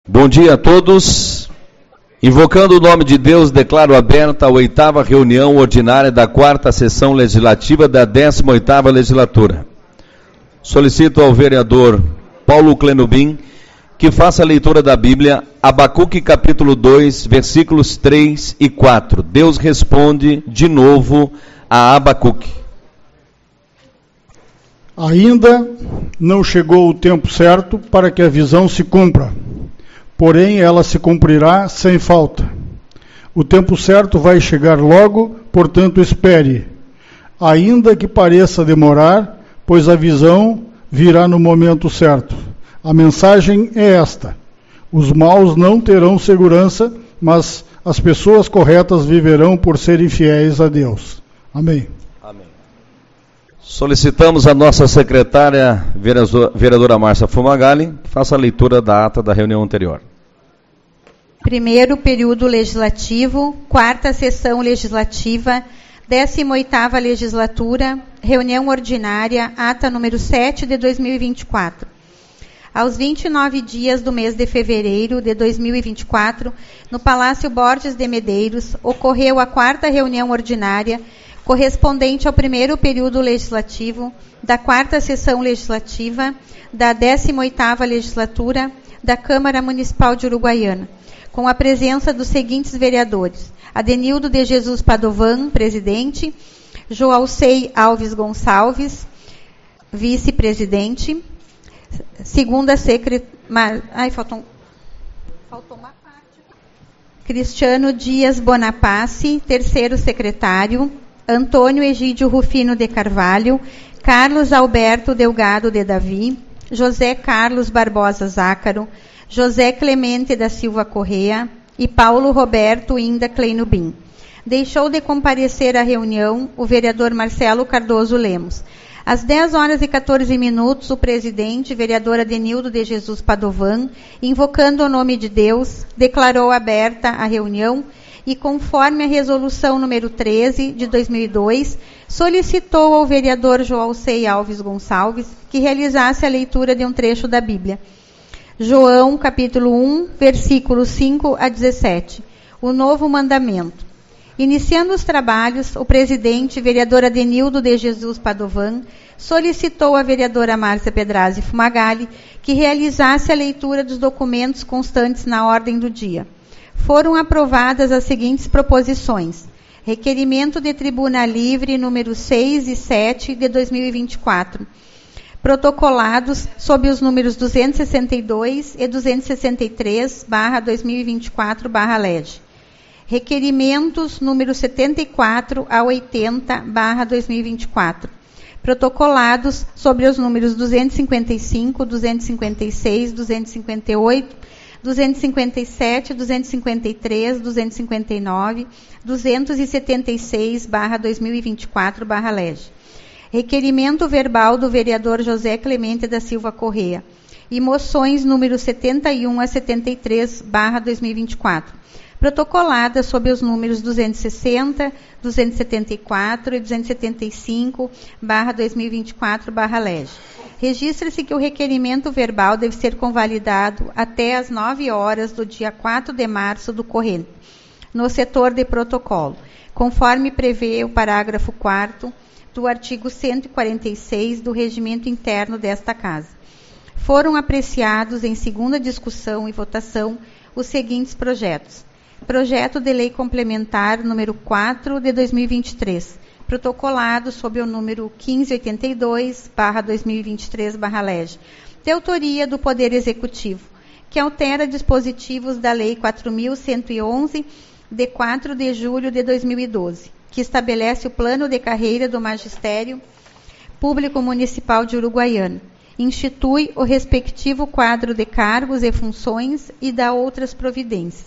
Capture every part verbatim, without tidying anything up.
Bom dia a todos. Invocando o nome de Deus, declaro aberta a oitava reunião ordinária da quarta sessão legislativa da décima oitava legislatura. Solicito ao vereador Paulo Clenubim que faça a leitura da Bíblia, Abacuque capítulo dois, versículos três e quatro. Deus responde de novo a Abacuque. Ainda não chegou o tempo certo para que a visão se cumpra, porém ela se cumprirá sem falta. O tempo certo vai chegar logo, portanto espere, ainda que pareça demorar, pois a visão virá no momento certo. A mensagem é esta: os maus não terão segurança, mas as pessoas corretas viverão por serem fiéis a Deus. Amém. Amém. Solicitamos a nossa secretária, vereadora Márcia Fumagalli, que faça a leitura da ata da reunião anterior. Primeiro período legislativo, quarta sessão legislativa, décima oitava legislatura, reunião ordinária, ata número sete de dois mil e vinte e quatro. Aos vinte e nove dias do mês de fevereiro de dois mil e vinte e quatro, no Palácio Borges de Medeiros, ocorreu a quarta reunião ordinária, correspondente ao primeiro período legislativo da quarta sessão legislativa da décima oitava legislatura da Câmara Municipal de Uruguaiana, com a presença dos seguintes vereadores: Adenildo de Jesus Padovan, presidente; Joalcei Alves Gonçalves, vice-presidente; segunda secretária... Ai, faltou, faltou uma parte. Cristiano Dias Bonapace, terceiro secretário; Antônio Egídio Rufino de Carvalho; Carlos Alberto Delgado de Davi; José Carlos Barbosa Zácaro; José Clemente da Silva Correa e Paulo Roberto Inda Clenubim. Deixou de comparecer à reunião o vereador Marcelo Cardoso Lemos. Às dez horas e quatorze minutos, o presidente, vereador Adenildo de Jesus Padovan, invocando o nome de Deus, declarou aberta a reunião e, conforme a resolução número treze de dois mil e dois, solicitou ao vereador Joalcei Alves Gonçalves que realizasse a leitura de um trecho da Bíblia. João, capítulo um, versículos cinco a dezessete. O novo mandamento. Iniciando os trabalhos, o presidente, vereador Adenildo de Jesus Padovan, solicitou à vereadora Márcia Pedrazzi Fumagalli que realizasse a leitura dos documentos constantes na ordem do dia. Foram aprovadas as seguintes proposições: requerimento de tribuna livre número seis e sete de dois mil e vinte e quatro, protocolados sob os números duzentos e sessenta e dois e duzentos e sessenta e três barra dois mil e vinte e quatro barra L E G. Requerimentos número setenta e quatro a oitenta barra dois mil e vinte e quatro, protocolados sobre os números duzentos e cinquenta e cinco, duzentos e cinquenta e seis, duzentos e cinquenta e oito, duzentos e cinquenta e sete, duzentos e cinquenta e três, duzentos e cinquenta e nove, duzentos e setenta e seis barra dois mil e vinte e quatro barra L E G. Requerimento verbal do vereador José Clemente da Silva Correa e moções número setenta e um a setenta e três barra dois mil e vinte e quatro, protocoladas sob os números duzentos e sessenta, duzentos e setenta e quatro e duzentos e setenta e cinco barra dois mil e vinte e quatro barra L E G. Registra-se que o requerimento verbal deve ser convalidado até às nove horas do dia quatro de março do corrente, no setor de protocolo, conforme prevê o parágrafo quarto do artigo cento e quarenta e seis do regimento interno desta Casa. Foram apreciados em segunda discussão e votação os seguintes projetos: projeto de lei complementar número quatro de dois mil e vinte e três, protocolado sob o número quinze oitenta e dois barra dois mil e vinte e três barra L E G, de autoria do Poder Executivo, que altera dispositivos da Lei quatro mil cento e onze, de quatro de julho de dois mil e doze, que estabelece o plano de carreira do Magistério Público Municipal de Uruguaiana, institui o respectivo quadro de cargos e funções e dá outras providências.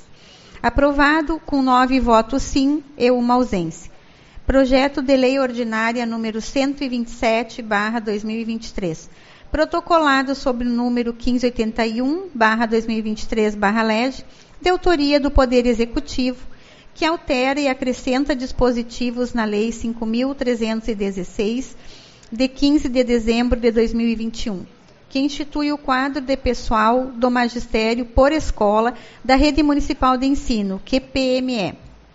Aprovado com nove votos sim e uma ausência. Projeto de Lei Ordinária número cento e vinte e sete barra dois mil e vinte e três, protocolado sob o número quinze oitenta e um barra dois mil e vinte e três barra L E G, de autoria do Poder Executivo, que altera e acrescenta dispositivos na Lei cinco mil trezentos e dezesseis, de quinze de dezembro de dois mil e vinte e um, que institui o quadro de pessoal do magistério por escola da Rede Municipal de Ensino, Q P M E.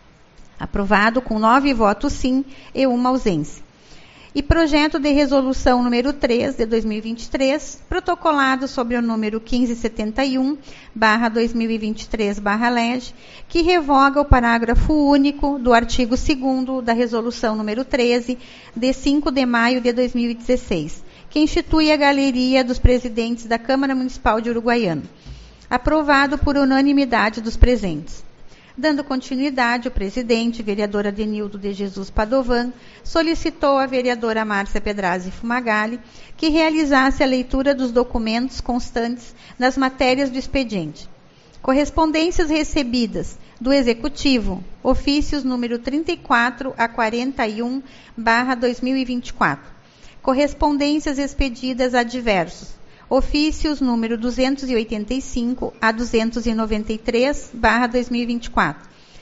Aprovado com nove votos sim e uma ausência. E projeto de resolução número três, de dois mil e vinte e três, protocolado sobre o número quinze setenta e um, barra dois mil e vinte e três, barra L E G, que revoga o parágrafo único do artigo segundo da resolução número treze, de cinco de maio de dois mil e dezesseis, que institui a Galeria dos Presidentes da Câmara Municipal de Uruguaiana. Aprovado por unanimidade dos presentes. Dando continuidade, o presidente, vereador Adenildo de Jesus Padovan, solicitou à vereadora Márcia Pedrazzi Fumagalli que realizasse a leitura dos documentos constantes nas matérias do expediente. Correspondências recebidas do Executivo, ofícios número trinta e quatro a quarenta e um, barra dois mil e vinte e quatro. Correspondências expedidas a diversos. Ofícios número duzentos e oitenta e cinco a duzentos e noventa e três, barra dois mil e vinte e quatro.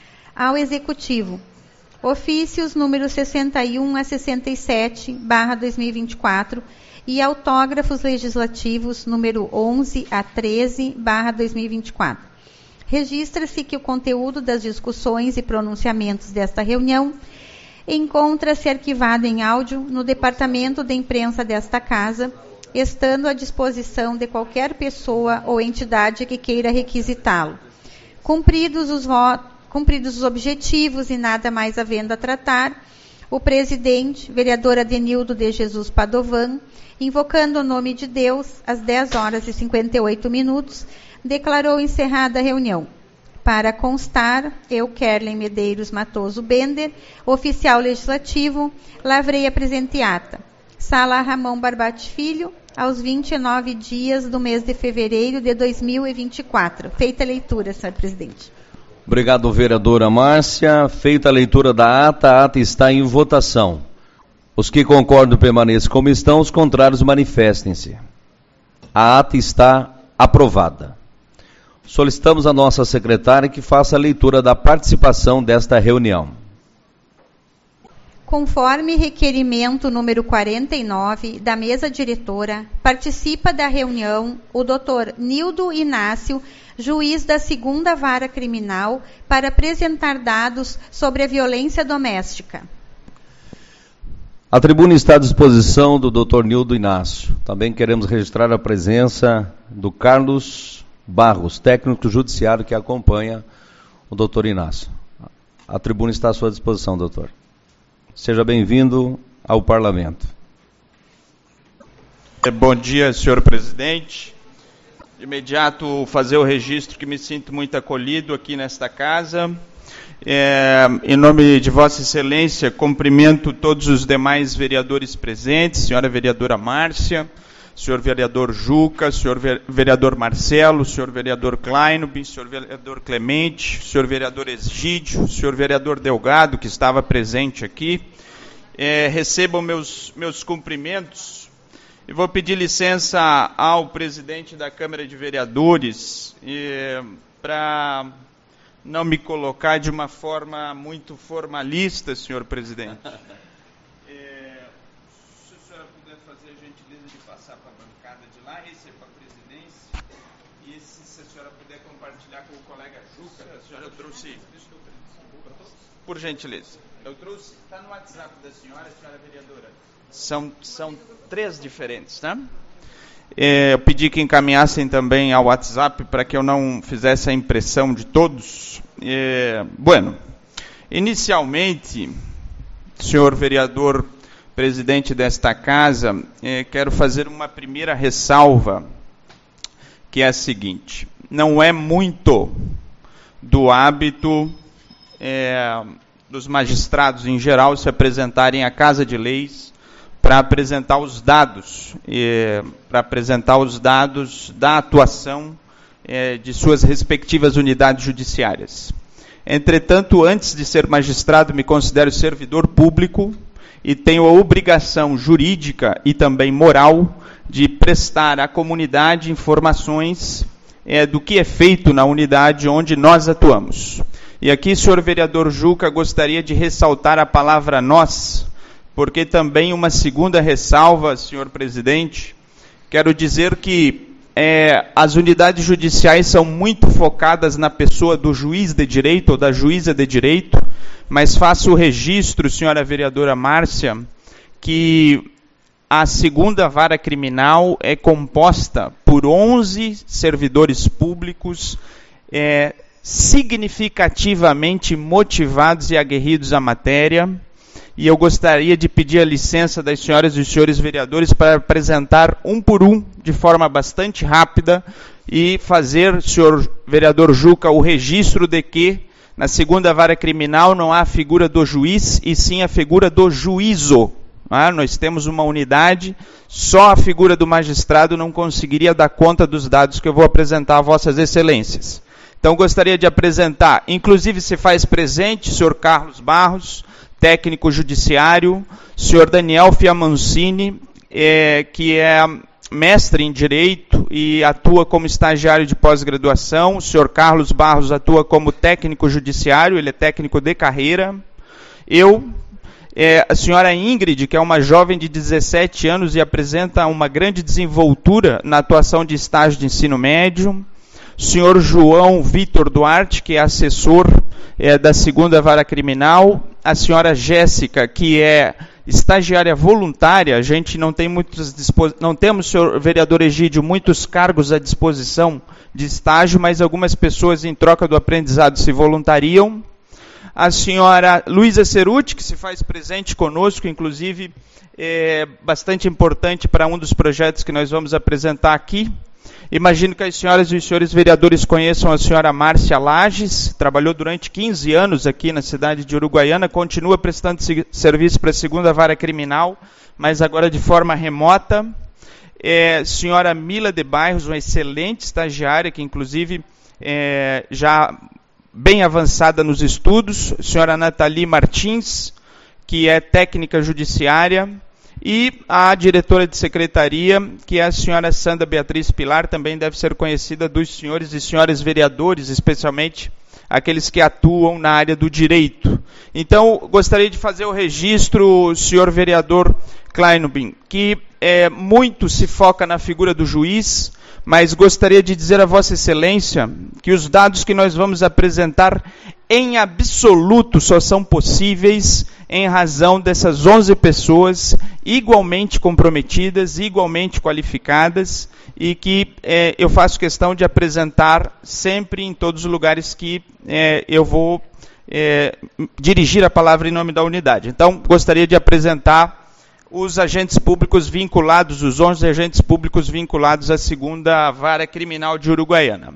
Ao Executivo. Ofícios número sessenta e um a sessenta e sete, barra dois mil e vinte e quatro. E autógrafos legislativos número onze a treze, barra dois mil e vinte e quatro. Registra-se que o conteúdo das discussões e pronunciamentos desta reunião encontra-se arquivado em áudio no Departamento de Imprensa desta Casa, estando à disposição de qualquer pessoa ou entidade que queira requisitá-lo. Cumpridos os, cumpridos os objetivos e nada mais havendo a tratar, o presidente, vereador Adenildo de Jesus Padovan, invocando o nome de Deus, às dez horas e cinquenta e oito minutos, declarou encerrada a reunião. Para constar, eu, Kerlen Medeiros Matoso Bender, oficial legislativo, lavrei a presente ata. Sala Ramon Barbate Filho, aos vinte e nove dias do mês de fevereiro de dois mil e vinte e quatro. Feita a leitura, senhor presidente. Obrigado, vereadora Márcia. Feita a leitura da ata, a ata está em votação. Os que concordam permaneçam como estão, os contrários manifestem-se. A ata está aprovada. Solicitamos à nossa secretária que faça a leitura da participação desta reunião. Conforme requerimento número quarenta e nove da mesa diretora, participa da reunião o doutor Nildo Inácio, juiz da segunda Vara Criminal, para apresentar dados sobre a violência doméstica. A tribuna está à disposição do doutor Nildo Inácio. Também queremos registrar a presença do Carlos Barros, técnico judiciário que acompanha o doutor Inácio. A tribuna está à sua disposição, doutor. Seja bem-vindo ao Parlamento. Bom dia, senhor presidente. De imediato, fazer o registro que me sinto muito acolhido aqui nesta casa. É, em nome de Vossa Excelência, cumprimento todos os demais vereadores presentes, senhora vereadora Márcia, senhor vereador Juca, senhor vereador Marcelo, senhor vereador Kleinub, senhor vereador Clemente, senhor vereador Egídio, senhor vereador Delgado, que estava presente aqui. É, recebam meus, meus cumprimentos. E vou pedir licença ao presidente da Câmara de Vereadores é, para não me colocar de uma forma muito formalista, senhor presidente. Por gentileza. Eu trouxe, está no WhatsApp da senhora, senhora vereadora. São, são três diferentes, tá? É, eu pedi que encaminhassem também ao WhatsApp para que eu não fizesse a impressão de todos. É, bueno, inicialmente, senhor vereador, presidente desta casa, é, quero fazer uma primeira ressalva, que é a seguinte: não é muito do hábito É, dos magistrados em geral se apresentarem à Casa de Leis para apresentar os dados, é, para apresentar os dados da atuação é, de suas respectivas unidades judiciárias. Entretanto, antes de ser magistrado, me considero servidor público e tenho a obrigação jurídica e também moral de prestar à comunidade informações é, do que é feito na unidade onde nós atuamos. E aqui, senhor vereador Juca, gostaria de ressaltar a palavra nós, porque também uma segunda ressalva, senhor presidente, Quero dizer que é, as unidades judiciais são muito focadas na pessoa do juiz de direito ou da juíza de direito, mas faço o registro, senhora vereadora Márcia, que a segunda vara criminal é composta por onze servidores públicos é, significativamente motivados e aguerridos à matéria, e eu gostaria de pedir a licença das senhoras e dos senhores vereadores para apresentar um por um, de forma bastante rápida, e fazer, senhor vereador Juca, o registro de que na segunda vara criminal não há a figura do juiz, e sim a figura do juízo. Ah, nós temos uma unidade, só a figura do magistrado não conseguiria dar conta dos dados que eu vou apresentar a vossas excelências. Então, gostaria de apresentar, inclusive se faz presente, senhor Carlos Barros, técnico judiciário, senhor Daniel Fiamancini, é, que é mestre em Direito e atua como estagiário de pós-graduação, o senhor Carlos Barros atua como técnico judiciário, ele é técnico de carreira, eu... É, a senhora Ingrid, que é uma jovem de dezessete anos e apresenta uma grande desenvoltura na atuação de estágio de ensino médio. O senhor João Vitor Duarte, que é assessor é, da segunda vara criminal. A senhora Jéssica, que é estagiária voluntária. A gente não tem muitos, não temos, senhor vereador Egídio, muitos cargos à disposição de estágio, mas algumas pessoas, em troca do aprendizado, se voluntariam. A senhora Luísa Ceruti, que se faz presente conosco, inclusive é bastante importante para um dos projetos que nós vamos apresentar aqui. Imagino que as senhoras e os senhores vereadores conheçam a senhora Márcia Lages, trabalhou durante quinze anos aqui na cidade de Uruguaiana, continua prestando serviço para a segunda vara criminal, mas agora de forma remota. É, senhora Mila de Bairros, uma excelente estagiária, que inclusive é, já... bem avançada nos estudos, a senhora Nathalie Martins, que é técnica judiciária, e a diretora de secretaria, que é a senhora Sandra Beatriz Pilar, também deve ser conhecida dos senhores e senhoras vereadores, especialmente aqueles que atuam na área do direito. Então, gostaria de fazer o registro, senhor vereador Kleinobin, que é, muito se foca na figura do juiz, mas gostaria de dizer a Vossa Excelência que os dados que nós vamos apresentar em absoluto só são possíveis em razão dessas onze pessoas igualmente comprometidas, igualmente qualificadas, e que é, eu faço questão de apresentar sempre em todos os lugares que é, eu vou é, dirigir a palavra em nome da unidade. Então, gostaria de apresentar os agentes públicos vinculados, os onze agentes públicos vinculados à segunda vara criminal de Uruguaiana.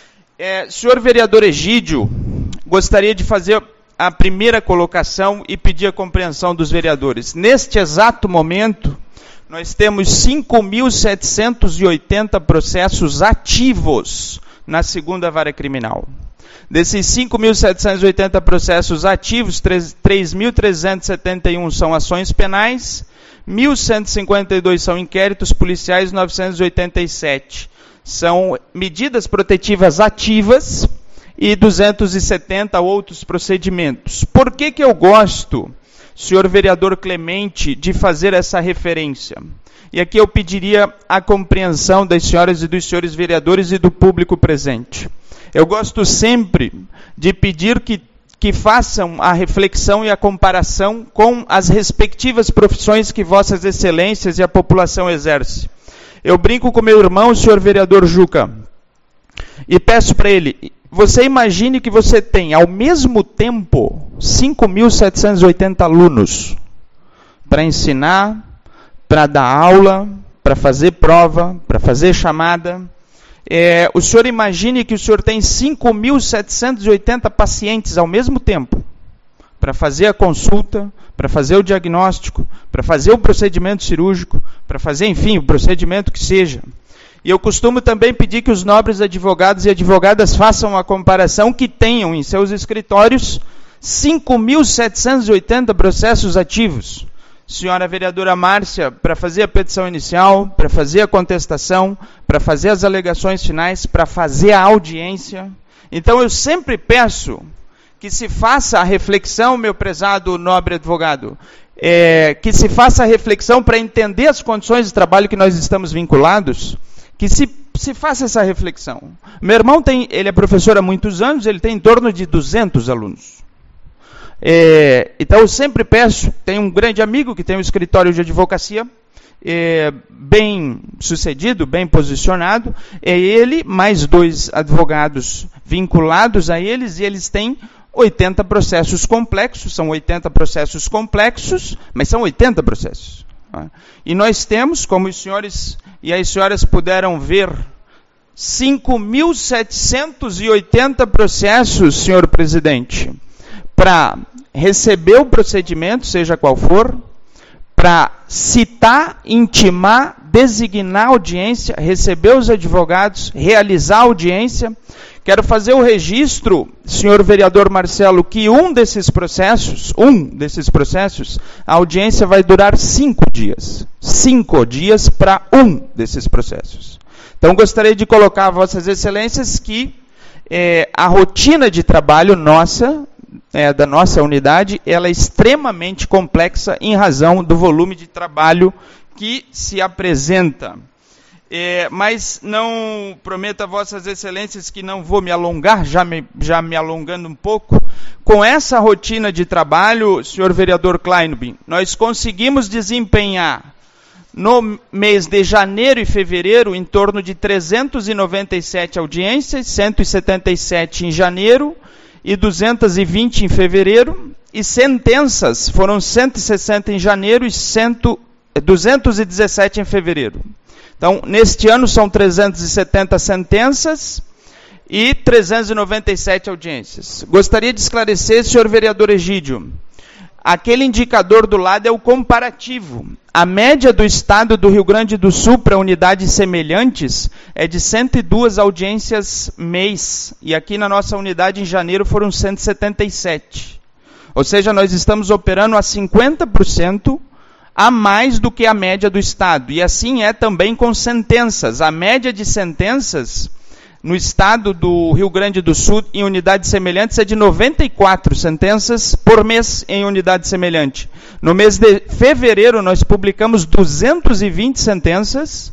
É, senhor vereador Egídio, gostaria de fazer a primeira colocação e pedir a compreensão dos vereadores. Neste exato momento, nós temos cinco mil setecentos e oitenta processos ativos na segunda vara criminal. Desses cinco mil setecentos e oitenta processos ativos, três mil trezentos e setenta e um são ações penais, mil cento e cinquenta e dois são inquéritos policiais, novecentos e oitenta e sete são medidas protetivas ativas e duzentos e setenta outros procedimentos. Por que que eu gosto, senhor vereador Clemente, de fazer essa referência? E aqui eu pediria a compreensão das senhoras e dos senhores vereadores e do público presente. Eu gosto sempre de pedir que que façam a reflexão e a comparação com as respectivas profissões que vossas excelências e a população exerce. Eu brinco com meu irmão, o senhor vereador Juca, e peço para ele, você imagine que você tem, ao mesmo tempo, cinco mil setecentos e oitenta alunos para ensinar, para dar aula, para fazer prova, para fazer chamada. É, o senhor imagine que o senhor tem cinco mil setecentos e oitenta pacientes ao mesmo tempo para fazer a consulta, para fazer o diagnóstico, para fazer o procedimento cirúrgico, para fazer, enfim, o procedimento que seja. E eu costumo também pedir que os nobres advogados e advogadas façam a comparação, que tenham em seus escritórios cinco mil setecentos e oitenta processos ativos. Senhora vereadora Márcia, para fazer a petição inicial, para fazer a contestação, para fazer as alegações finais, para fazer a audiência. Então eu sempre peço que se faça a reflexão, meu prezado nobre advogado. é, que se faça reflexão para entender as condições de trabalho que nós estamos vinculados, que se, se faça essa reflexão. Meu irmão tem, ele é professor há muitos anos, ele tem em torno de duzentos alunos. É, então eu sempre peço, tem um grande amigo que tem um escritório de advocacia, é, bem sucedido, bem posicionado, é ele mais dois advogados vinculados a eles, e eles têm oitenta processos complexos, são oitenta processos complexos, mas são oitenta processos. E nós temos, como os senhores e as senhoras puderam ver, cinco mil setecentos e oitenta processos, senhor presidente, para receber o procedimento, seja qual for, para citar, intimar, designar audiência, receber os advogados, realizar a audiência. Quero fazer o registro, senhor vereador Marcelo, que um desses processos, um desses processos, a audiência vai durar cinco dias. Cinco dias para um desses processos. Então, gostaria de colocar a vossas excelências que é, a rotina de trabalho nossa, É, da nossa unidade, ela é extremamente complexa em razão do volume de trabalho que se apresenta. É, mas não prometo a vossas excelências que não vou me alongar, já me, já me alongando um pouco. Com essa rotina de trabalho, senhor vereador Kleinbin, nós conseguimos desempenhar no mês de janeiro e fevereiro em torno de trezentas e noventa e sete audiências, cento e setenta e sete em janeiro, e duzentas e vinte em fevereiro, e sentenças foram cento e sessenta em janeiro e duzentas e dezessete em fevereiro. Então, neste ano são trezentas e setenta sentenças e trezentas e noventa e sete audiências. Gostaria de esclarecer, senhor vereador Egídio, aquele indicador do lado é o comparativo. A média do estado do Rio Grande do Sul para unidades semelhantes é de cento e duas audiências mês. E aqui na nossa unidade, em janeiro, foram cento e setenta e sete. Ou seja, nós estamos operando a cinquenta por cento a mais do que a média do estado. E assim é também com sentenças. A média de sentenças no estado do Rio Grande do Sul, em unidades semelhantes, é de noventa e quatro sentenças por mês em unidade semelhante. No mês de fevereiro, nós publicamos duzentas e vinte sentenças,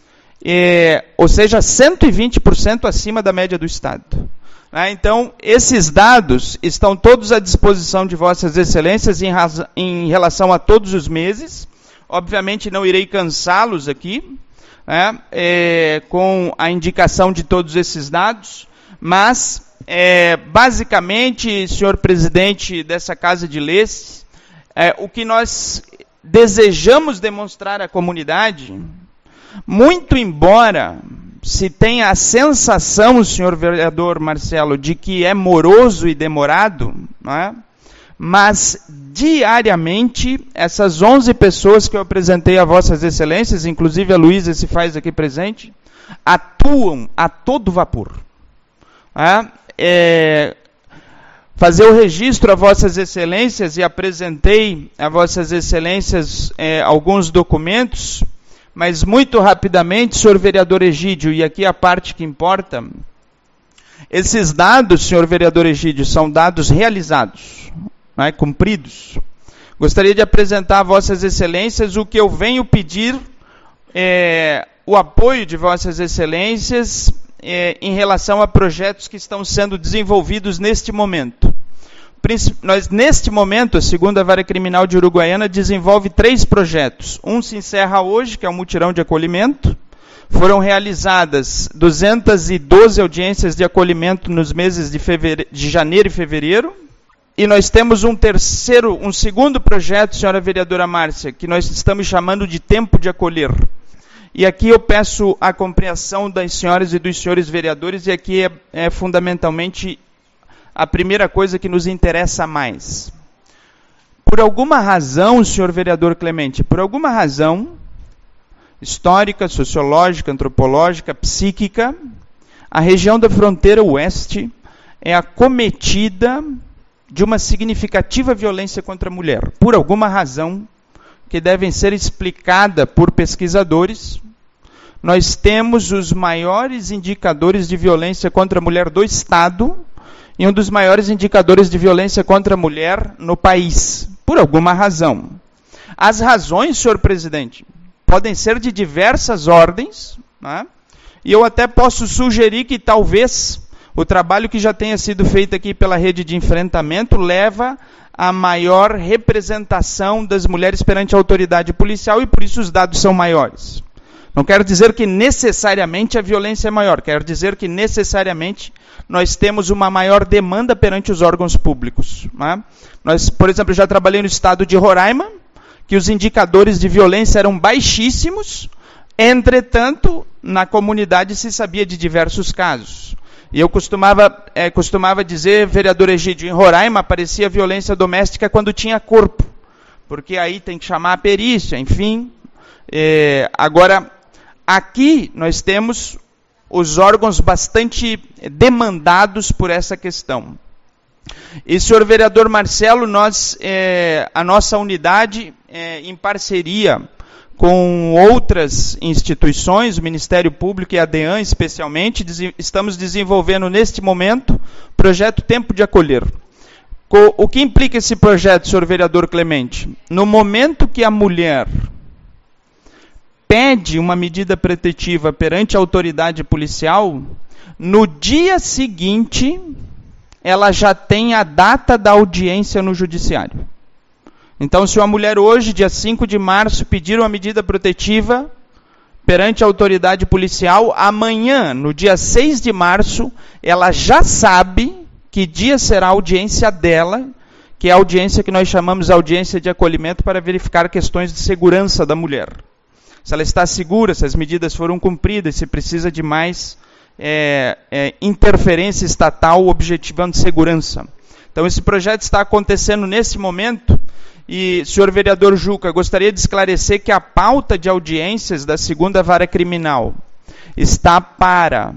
é, ou seja, cento e vinte por cento acima da média do estado. Ah, então, esses dados estão todos à disposição de vossas excelências em, em relação a todos os meses. Obviamente, não irei cansá-los aqui, É, é, com a indicação de todos esses dados, mas, é, basicamente, senhor presidente dessa Casa de Leis, é, o que nós desejamos demonstrar à comunidade, muito embora se tenha a sensação, senhor vereador Marcelo, de que é moroso e demorado, não é? Mas, diariamente, essas onze pessoas que eu apresentei a vossas excelências, inclusive a Luísa se faz aqui presente, atuam a todo vapor. É, é, fazer o registro a vossas excelências, e apresentei a vossas excelências é, alguns documentos, mas muito rapidamente, senhor vereador Egídio, e aqui a parte que importa, esses dados, senhor vereador Egídio, são dados realizados, é, cumpridos. Gostaria de apresentar a vossas excelências o que eu venho pedir, é, o apoio de vossas excelências é, em relação a projetos que estão sendo desenvolvidos neste momento. Nós, neste momento, a segunda Vara Criminal de Uruguaiana desenvolve três projetos. Um se encerra hoje, que é o mutirão de acolhimento. Foram realizadas duzentas e doze audiências de acolhimento nos meses de, fevere... de janeiro e fevereiro. E nós temos um terceiro, um segundo projeto, senhora vereadora Márcia, que nós estamos chamando de Tempo de Acolher. E aqui eu peço a compreensão das senhoras e dos senhores vereadores, e aqui é, é fundamentalmente a primeira coisa que nos interessa mais. Por alguma razão, senhor vereador Clemente, por alguma razão histórica, sociológica, antropológica, psíquica, a região da fronteira oeste é acometida de uma significativa violência contra a mulher, por alguma razão que devem ser explicada por pesquisadores. Nós temos os maiores indicadores de violência contra a mulher do Estado e um dos maiores indicadores de violência contra a mulher no país, por alguma razão. As razões, senhor presidente, podem ser de diversas ordens, né? E eu até posso sugerir que talvez o trabalho que já tenha sido feito aqui pela rede de enfrentamento leva a maior representação das mulheres perante a autoridade policial e por isso os dados são maiores. Não quero dizer que necessariamente a violência é maior, quero dizer que necessariamente nós temos uma maior demanda perante os órgãos públicos, né? Nós, por exemplo, já trabalhei no estado de Roraima, que os indicadores de violência eram baixíssimos, entretanto, na comunidade se sabia de diversos casos. E eu costumava, é, costumava dizer, vereador Egídio, em Roraima aparecia violência doméstica quando tinha corpo, porque aí tem que chamar a perícia, enfim. É, agora, aqui nós temos os órgãos bastante demandados por essa questão. E, senhor vereador Marcelo, nós, é, a nossa unidade, é, em parceria com outras instituições, o Ministério Público e a DEAN especialmente, estamos desenvolvendo neste momento o projeto Tempo de Acolher. O que implica esse projeto, senhor vereador Clemente? No momento que a mulher pede uma medida protetiva perante a autoridade policial, no dia seguinte ela já tem a data da audiência no judiciário. Então, se uma mulher hoje, dia cinco de março, pedir uma medida protetiva perante a autoridade policial, amanhã, no dia seis de março, ela já sabe que dia será a audiência dela, que é a audiência que nós chamamos de audiência de acolhimento para verificar questões de segurança da mulher. Se ela está segura, se as medidas foram cumpridas, se precisa de mais é, é, interferência estatal objetivando segurança. Então, esse projeto está acontecendo nesse momento. E, senhor vereador Juca, gostaria de esclarecer que a pauta de audiências da segunda vara criminal está para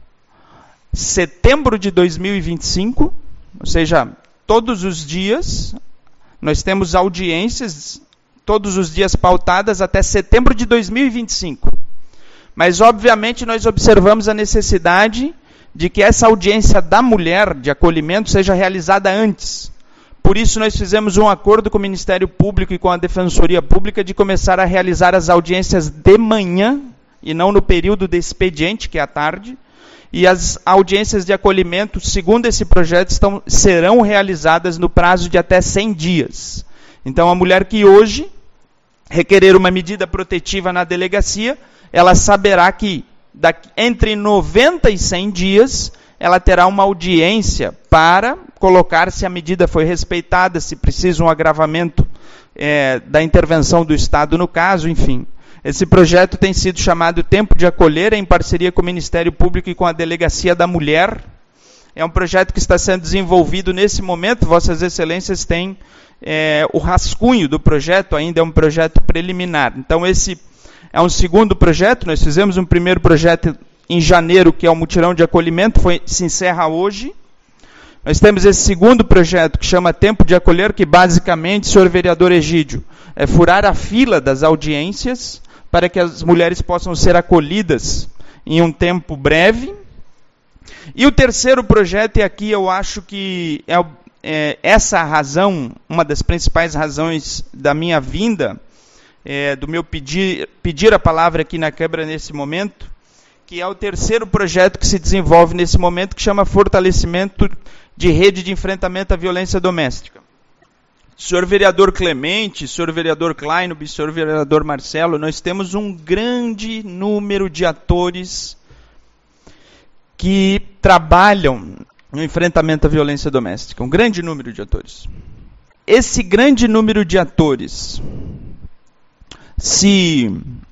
setembro de dois mil e vinte e cinco, ou seja, todos os dias, nós temos audiências, todos os dias pautadas até setembro de dois mil e vinte e cinco. Mas, obviamente, nós observamos a necessidade de que essa audiência da mulher de acolhimento seja realizada antes. Por isso, nós fizemos um acordo com o Ministério Público e com a Defensoria Pública de começar a realizar as audiências de manhã, e não no período de expediente, que é à tarde. E as audiências de acolhimento, segundo esse projeto, estão, serão realizadas no prazo de até cem dias. Então, a mulher que hoje requerer uma medida protetiva na delegacia, ela saberá que daqui, entre noventa e cem dias, ela terá uma audiência para colocar se a medida foi respeitada, se precisa um agravamento é, da intervenção do Estado no caso, enfim. Esse projeto tem sido chamado Tempo de Acolher, em parceria com o Ministério Público e com a Delegacia da Mulher. É um projeto que está sendo desenvolvido nesse momento. Vossas Excelências têm é, o rascunho do projeto, ainda é um projeto preliminar. Então, esse é um segundo projeto. Nós fizemos um primeiro projeto em janeiro, que é o mutirão de acolhimento, foi, se encerra hoje. Nós temos esse segundo projeto, que chama Tempo de Acolher, que basicamente, senhor vereador Egídio, é furar a fila das audiências para que as mulheres possam ser acolhidas em um tempo breve. E o terceiro projeto, e aqui eu acho que é, é essa a razão, uma das principais razões da minha vinda, é, do meu pedir, pedir a palavra aqui na Câmara nesse momento, que é o terceiro projeto que se desenvolve nesse momento, que chama Fortalecimento de Rede de Enfrentamento à Violência Doméstica. Senhor vereador Clemente, senhor vereador Kleinub, senhor vereador Marcelo, nós temos um grande número de atores que trabalham no enfrentamento à violência doméstica. Um grande número de atores. Esse grande número de atores, se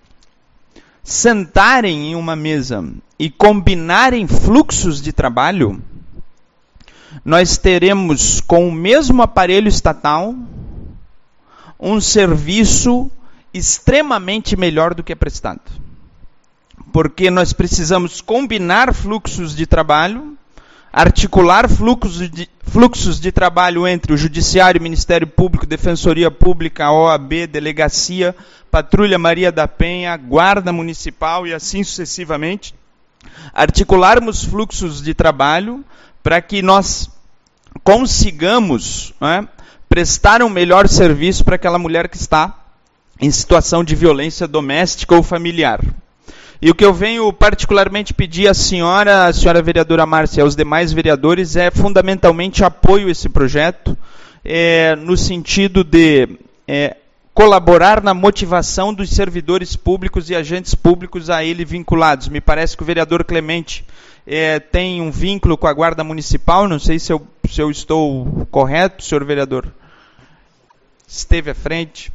sentarem em uma mesa e combinarem fluxos de trabalho, nós teremos, com o mesmo aparelho estatal, um serviço extremamente melhor do que é prestado. Porque nós precisamos combinar fluxos de trabalho, articular fluxos de, fluxos de trabalho entre o Judiciário, Ministério Público, Defensoria Pública, O A B, Delegacia, Patrulha Maria da Penha, Guarda Municipal e assim sucessivamente. Articularmos fluxos de trabalho para que nós consigamos, né, prestar um melhor serviço para aquela mulher que está em situação de violência doméstica ou familiar. E o que eu venho particularmente pedir à senhora, à senhora vereadora Márcia e aos demais vereadores é fundamentalmente apoio a esse projeto, é, no sentido de é, colaborar na motivação dos servidores públicos e agentes públicos a ele vinculados. Me parece que o vereador Clemente é, tem um vínculo com a Guarda Municipal, não sei se eu, se eu estou correto, senhor vereador. Esteve à frente.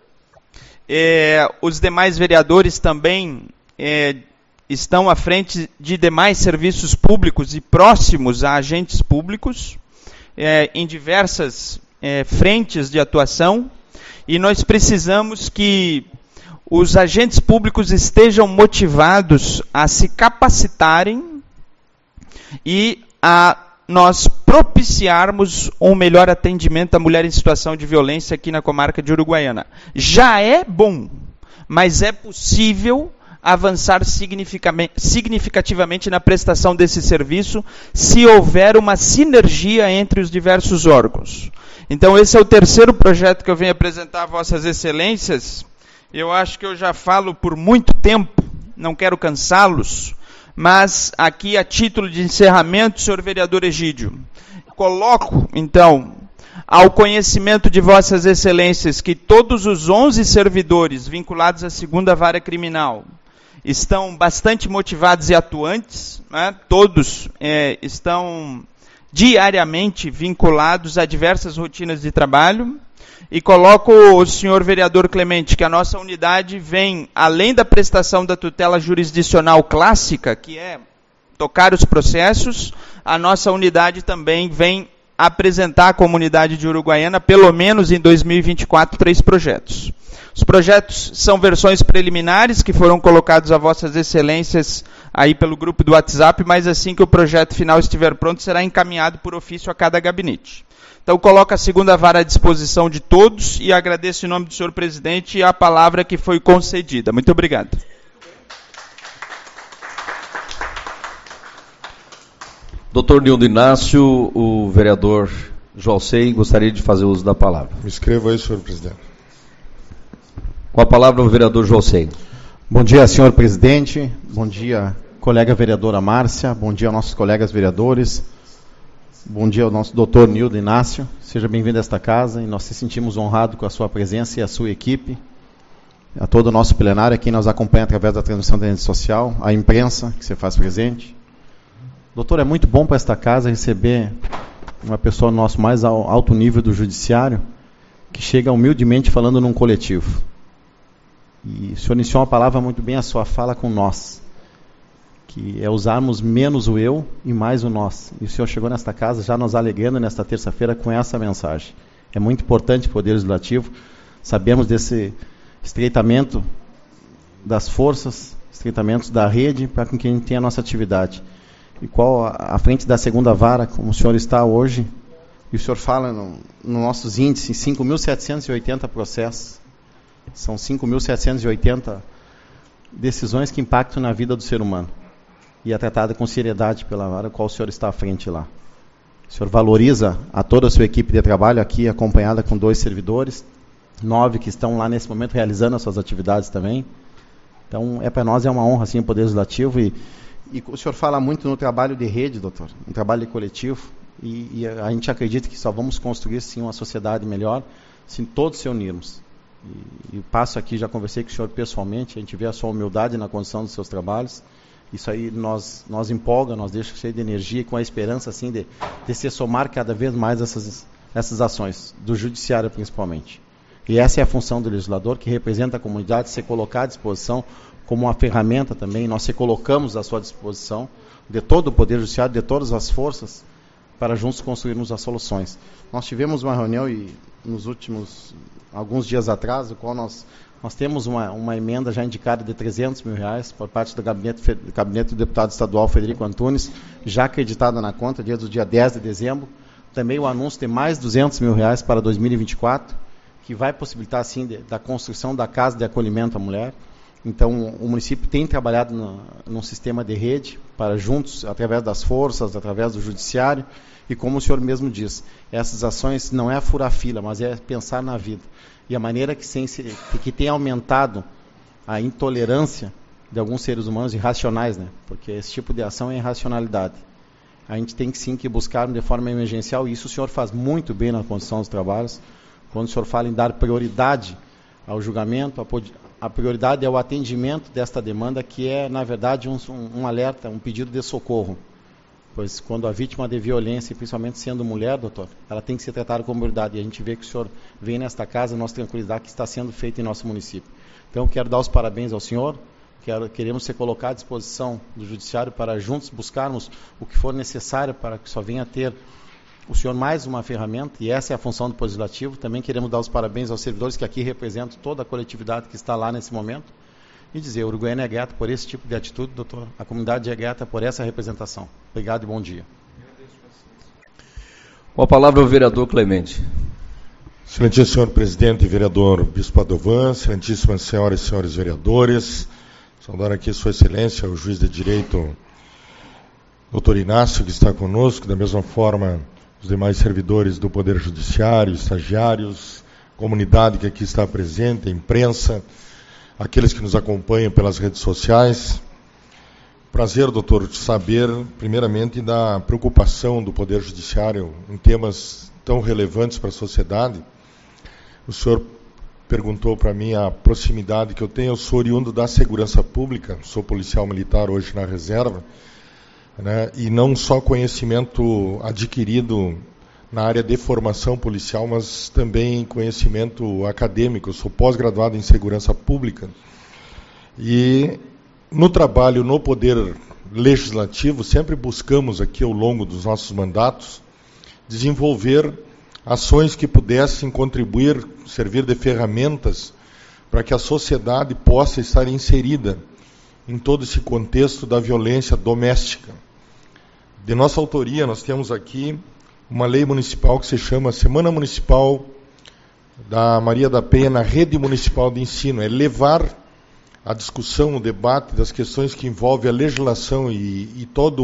É, os demais vereadores também é, estão à frente de demais serviços públicos e próximos a agentes públicos, é, em diversas é, frentes de atuação, e nós precisamos que os agentes públicos estejam motivados a se capacitarem e a nós propiciarmos um melhor atendimento à mulher em situação de violência aqui na comarca de Uruguaiana. Já é bom, mas é possível avançar significativamente na prestação desse serviço se houver uma sinergia entre os diversos órgãos. Então, esse é o terceiro projeto que eu venho apresentar a Vossas Excelências. Eu acho que eu já falo por muito tempo, não quero cansá-los, mas aqui a título de encerramento, senhor vereador Egídio, coloco, então, ao conhecimento de Vossas Excelências que todos os onze servidores vinculados à segunda vara criminal estão bastante motivados e atuantes, né? Todos é, estão diariamente vinculados a diversas rotinas de trabalho, e coloco o senhor vereador Clemente que a nossa unidade vem, além da prestação da tutela jurisdicional clássica, que é tocar os processos, a nossa unidade também vem apresentar à comunidade de Uruguaiana, pelo menos em dois mil e vinte e quatro, três projetos. Os projetos são versões preliminares que foram colocados a Vossas Excelências aí pelo grupo do WhatsApp, mas assim que o projeto final estiver pronto, será encaminhado por ofício a cada gabinete. Então, coloco a segunda vara à disposição de todos e agradeço em nome do senhor presidente a palavra que foi concedida. Muito obrigado. Doutor Nildo Inácio, o vereador Joalcei gostaria de fazer uso da palavra. Me inscrevo aí, senhor presidente. Com a palavra o vereador Joalcei. Bom dia, senhor presidente. Bom dia, colega vereadora Márcia. Bom dia aos nossos colegas vereadores. Bom dia ao nosso doutor Nildo Inácio. Seja bem-vindo a esta casa e nós se sentimos honrados com a sua presença e a sua equipe. A todo o nosso plenário, a quem nos acompanha através da transmissão da rede social, a imprensa que se faz presente. Doutor, é muito bom para esta casa receber uma pessoa do nosso mais alto nível do judiciário, que chega humildemente falando num coletivo. E o senhor iniciou uma palavra muito bem, a sua fala com nós, que é usarmos menos o eu e mais o nós. E o senhor chegou nesta casa já nos alegrando nesta terça-feira com essa mensagem. É muito importante o Poder Legislativo, sabemos desse estreitamento das forças, estreitamento da rede, para com que a gente tenha a nossa atividade. E qual a, a frente da segunda vara, como o senhor está hoje, e o senhor fala nos no nossos índices, cinco mil setecentos e oitenta processos, são cinco mil setecentos e oitenta decisões que impactam na vida do ser humano. E é tratada com seriedade pela vara, qual o senhor está à frente lá. O senhor valoriza a toda a sua equipe de trabalho aqui, acompanhada com dois servidores, nove que estão lá nesse momento realizando as suas atividades também. Então, é para nós é uma honra, assim, o Poder Legislativo. E, e o senhor fala muito no trabalho de rede, doutor, no trabalho coletivo. E, e a gente acredita que só vamos construir, sim, uma sociedade melhor se todos se unirmos. E, e passo aqui, já conversei com o senhor pessoalmente, a gente vê a sua humildade na condução dos seus trabalhos. Isso aí nos, nos empolga, nos deixa cheio de energia e com a esperança assim, de, de se somar cada vez mais essas, essas ações, do judiciário principalmente. E essa é a função do legislador, que representa a comunidade, se colocar à disposição como uma ferramenta também. Nós se colocamos à sua disposição, de todo o Poder Judiciário, de todas as forças, para juntos construirmos as soluções. Nós tivemos uma reunião e, nos últimos, alguns dias atrás, no qual nós... Nós temos uma, uma emenda já indicada de trezentos mil reais por parte do gabinete, do gabinete do deputado estadual Frederico Antunes, já acreditada na conta, desde o dia dez de dezembro. Também o anúncio de mais duzentos mil reais para dois mil e vinte e quatro, que vai possibilitar, assim, de, da construção da casa de acolhimento à mulher. Então, o município tem trabalhado no, num sistema de rede, para juntos, através das forças, através do judiciário, e como o senhor mesmo diz, essas ações não é furar fila, mas é pensar na vida. e a maneira que, sem, que tem aumentado a intolerância de alguns seres humanos irracionais, né? Porque esse tipo de ação é irracionalidade. A gente tem que sim que buscar de forma emergencial, e isso o senhor faz muito bem na condução dos trabalhos, quando o senhor fala em dar prioridade ao julgamento, a, a prioridade é o atendimento desta demanda, que é, na verdade, um, um alerta, um pedido de socorro. Pois quando a vítima de violência, principalmente sendo mulher, doutor, ela tem que ser tratada com prioridade. E a gente vê que o senhor vem nesta casa, nos tranquilizar que está sendo feito em nosso município. Então, quero dar os parabéns ao senhor. Quero, queremos ser colocar à disposição do Judiciário para juntos buscarmos o que for necessário para que só venha a ter o senhor mais uma ferramenta, e essa é a função do Poder Legislativo. Também queremos dar os parabéns aos servidores que aqui representam toda a coletividade que está lá nesse momento, e dizer, o Uruguaiana é grata por esse tipo de atitude, doutor. A comunidade é grata por essa representação. Obrigado e bom dia. Com a palavra o vereador Clemente. Excelentíssimo senhor presidente e vereador Bispo Padovan, excelentíssimas senhoras e senhores vereadores, saudar aqui sua excelência, o juiz de direito, doutor Inácio, que está conosco, da mesma forma os demais servidores do Poder Judiciário, estagiários, comunidade que aqui está presente, a imprensa, aqueles que nos acompanham pelas redes sociais. Prazer, doutor, saber, primeiramente, da preocupação do Poder Judiciário em temas tão relevantes para a sociedade. O senhor perguntou para mim a proximidade que eu tenho. Eu sou oriundo da segurança pública, sou policial militar hoje na reserva, né, e não só conhecimento adquirido na área de formação policial, mas também conhecimento acadêmico. Eu sou pós-graduado em segurança pública. E no trabalho no Poder Legislativo, sempre buscamos aqui ao longo dos nossos mandatos desenvolver ações que pudessem contribuir, servir de ferramentas para que a sociedade possa estar inserida em todo esse contexto da violência doméstica. De nossa autoria, nós temos aqui uma lei municipal que se chama Semana Municipal da Maria da Penha na Rede Municipal de Ensino. É levar a discussão, o debate das questões que envolvem a legislação e, e toda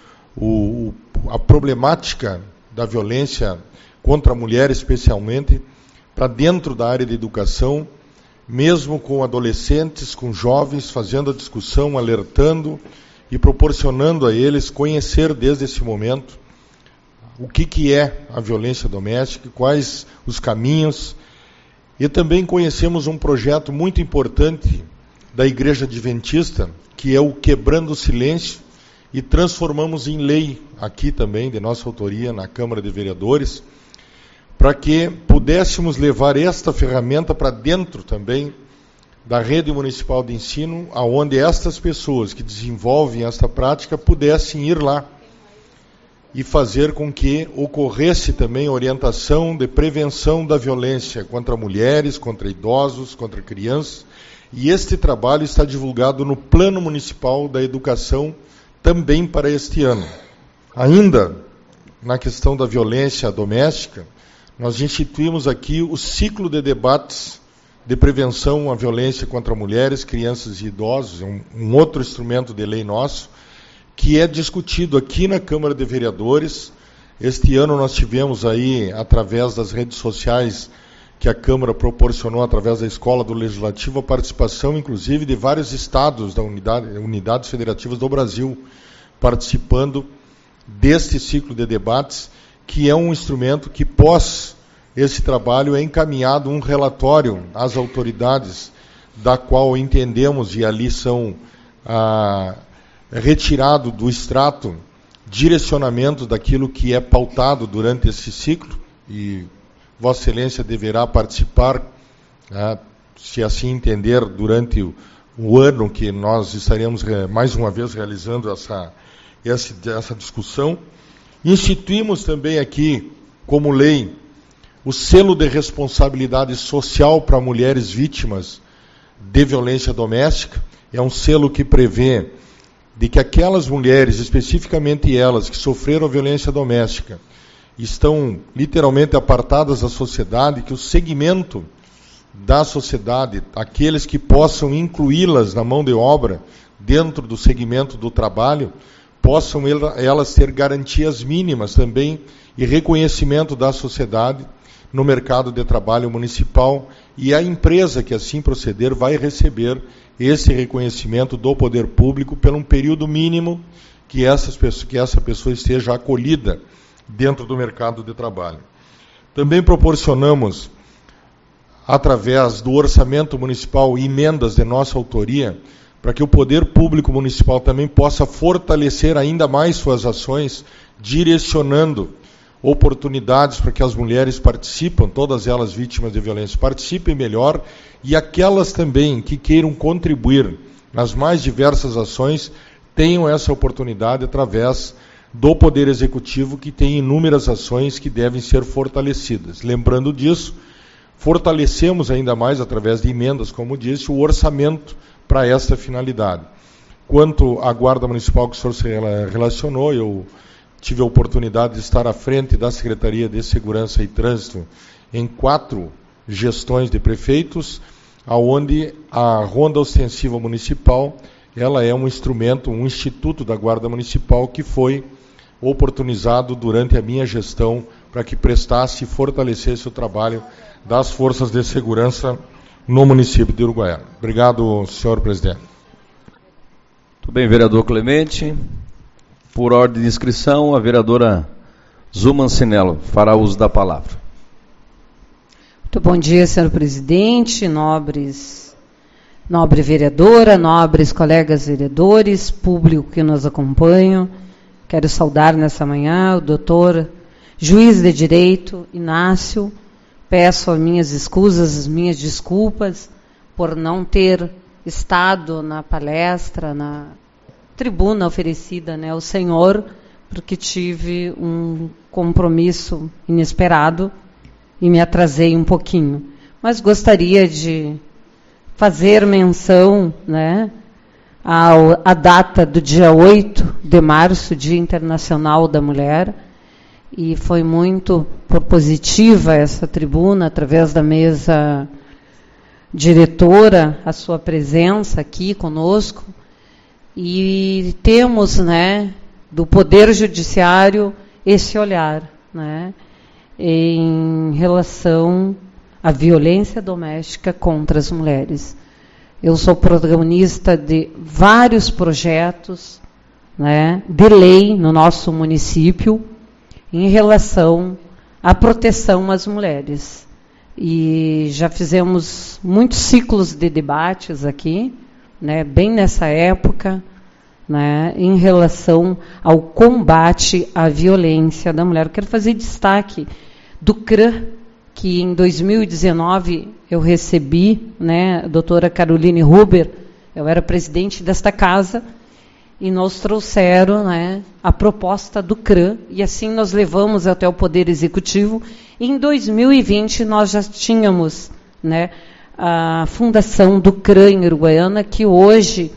a problemática da violência contra a mulher, especialmente, para dentro da área de educação, mesmo com adolescentes, com jovens, fazendo a discussão, alertando e proporcionando a eles conhecer desde esse momento o que, que é a violência doméstica, quais os caminhos. E também conhecemos um projeto muito importante da Igreja Adventista, que é o Quebrando o Silêncio, e transformamos em lei, aqui também, de nossa autoria, na Câmara de Vereadores, para que pudéssemos levar esta ferramenta para dentro também da rede municipal de ensino, aonde estas pessoas que desenvolvem esta prática pudessem ir lá e fazer com que ocorresse também orientação de prevenção da violência contra mulheres, contra idosos, contra crianças. E este trabalho está divulgado no Plano Municipal da Educação também para este ano. Ainda na questão da violência doméstica, nós instituímos aqui o ciclo de debates de prevenção à violência contra mulheres, crianças e idosos, um, um outro instrumento de lei nosso, que é discutido aqui na Câmara de Vereadores. Este ano nós tivemos aí, através das redes sociais que a Câmara proporcionou, através da Escola do Legislativo, a participação, inclusive, de vários estados, da unidade, unidades federativas do Brasil, participando deste ciclo de debates, que é um instrumento que, pós esse trabalho, é encaminhado um relatório às autoridades, da qual entendemos, e ali são ah, retirado do extrato direcionamento daquilo que é pautado durante esse ciclo, e Vossa Excelência deverá participar, né, se assim entender, durante o, o ano que nós estaremos mais uma vez realizando essa, essa, essa discussão. Instituímos também aqui, como lei, o selo de responsabilidade social para mulheres vítimas de violência doméstica. É um selo que prevê de que aquelas mulheres, especificamente elas, que sofreram violência doméstica, estão literalmente apartadas da sociedade, que o segmento da sociedade, aqueles que possam incluí-las na mão de obra, dentro do segmento do trabalho, possam elas ter garantias mínimas também e reconhecimento da sociedade no mercado de trabalho municipal, e a empresa que assim proceder vai receber esse reconhecimento do poder público por um período mínimo que, essas pessoas, que essa pessoa esteja acolhida dentro do mercado de trabalho. Também proporcionamos, através do orçamento municipal, emendas de nossa autoria, para que o poder público municipal também possa fortalecer ainda mais suas ações, direcionando oportunidades para que as mulheres participem, todas elas vítimas de violência, participem melhor, e aquelas também que queiram contribuir nas mais diversas ações, tenham essa oportunidade através do Poder Executivo, que tem inúmeras ações que devem ser fortalecidas. Lembrando disso, fortalecemos ainda mais, através de emendas, como disse, o orçamento para esta finalidade. Quanto à Guarda Municipal que o senhor se relacionou, eu tive a oportunidade de estar à frente da Secretaria de Segurança e Trânsito em quatro gestões de prefeitos, onde a Ronda Ostensiva Municipal ela é um instrumento, um instituto da Guarda Municipal que foi oportunizado durante a minha gestão para que prestasse e fortalecesse o trabalho das forças de segurança no município de Uruguaiana. Obrigado, senhor presidente. Muito bem, vereador Clemente. Por ordem de inscrição, a vereadora Zuma Cinello fará uso da palavra. Muito bom dia, senhor presidente, nobres, nobre vereadora, nobres colegas vereadores, público que nos acompanha. Quero saudar nessa manhã o doutor juiz de direito, Inácio. Peço as minhas escusas, as minhas desculpas por não ter estado na palestra, na tribuna oferecida, né, ao senhor, porque tive um compromisso inesperado e me atrasei um pouquinho. Mas gostaria de fazer menção, né, ao, à data do dia oito de março, Dia Internacional da Mulher, e foi muito propositiva essa tribuna, através da mesa diretora, a sua presença aqui conosco. E temos, né, do Poder Judiciário esse olhar, né, em relação à violência doméstica contra as mulheres. Eu sou protagonista de vários projetos, né, de lei no nosso município em relação à proteção às mulheres. E já fizemos muitos ciclos de debates aqui, né, bem nessa época, né, em relação ao combate à violência da mulher. Eu quero fazer destaque do C R A, que em dois mil e dezenove eu recebi, né, a doutora Caroline Huber, eu era presidente desta casa, e nos trouxeram, né, a proposta do C R A, e assim nós levamos até o Poder Executivo. E em dois mil e vinte nós já tínhamos, né, a fundação do C R A em Uruguaiana, que hoje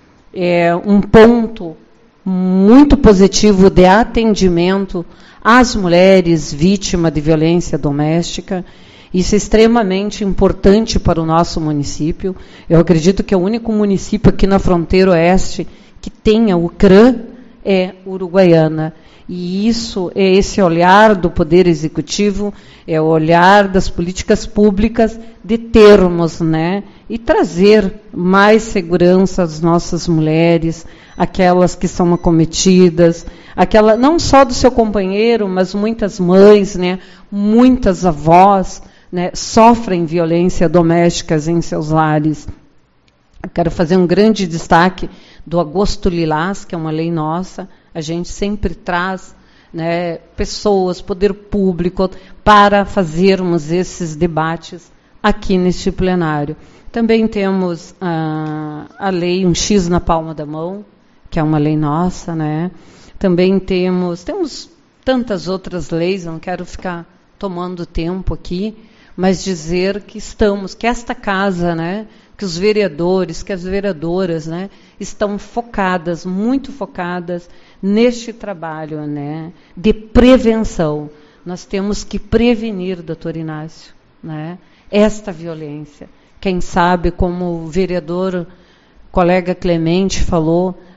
é um ponto muito positivo de atendimento às mulheres vítimas de violência doméstica. Isso é extremamente importante para o nosso município. Eu acredito que é o único município aqui na fronteira oeste que tenha o C R A é Uruguaiana. E isso é esse olhar do Poder Executivo, é o olhar das políticas públicas de termos, né, e trazer mais segurança às nossas mulheres, aquelas que são acometidas, aquela, não só do seu companheiro, mas muitas mães, né, muitas avós, né, sofrem violência doméstica em seus lares. Eu quero fazer um grande destaque do Agosto Lilás, que é uma lei nossa. A gente sempre traz, né, pessoas, poder público, para fazermos esses debates aqui neste plenário. Também temos ah, a lei Um X na Palma da Mão, que é uma lei nossa, né? Também temos, temos tantas outras leis, não quero ficar tomando tempo aqui, mas dizer que estamos, que esta casa, né, que os vereadores, que as vereadoras, né, estão focadas, muito focadas neste trabalho, né, de prevenção. Nós temos que prevenir, doutor Inácio, né, esta violência. Quem sabe, como o vereador, colega Clemente falou,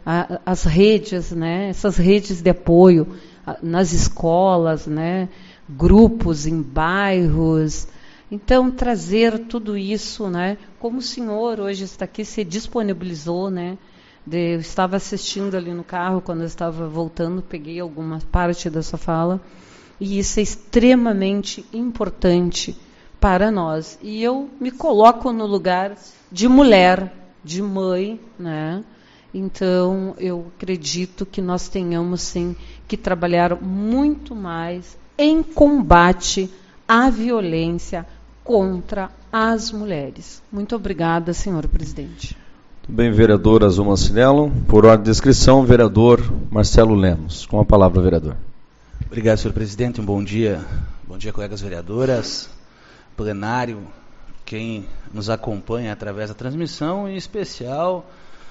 a, as redes, né, essas redes de apoio a, nas escolas, né, grupos em bairros. Então, trazer tudo isso, né, como o senhor hoje está aqui, se disponibilizou, né, de, eu estava assistindo ali no carro, quando eu estava voltando, peguei alguma parte da sua fala, e isso é extremamente importante para nós. E eu me coloco no lugar de mulher, de mãe, né? Então, eu acredito que nós tenhamos, sim, que trabalhar muito mais em combate à violência contra as mulheres. Muito obrigada, senhor presidente. Muito bem, vereador Azul Mancinello. Por ordem de inscrição, vereador Marcelo Lemos. Com a palavra, vereador. Obrigado, senhor presidente. Um bom dia. Bom dia, colegas vereadoras, plenário, quem nos acompanha através da transmissão, em especial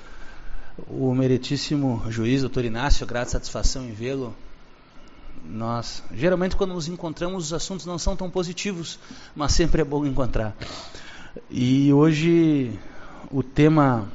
o meritíssimo juiz, doutor Inácio, grata satisfação em vê-lo. Nós, geralmente, quando nos encontramos, os assuntos não são tão positivos, mas sempre é bom encontrar. E hoje o tema,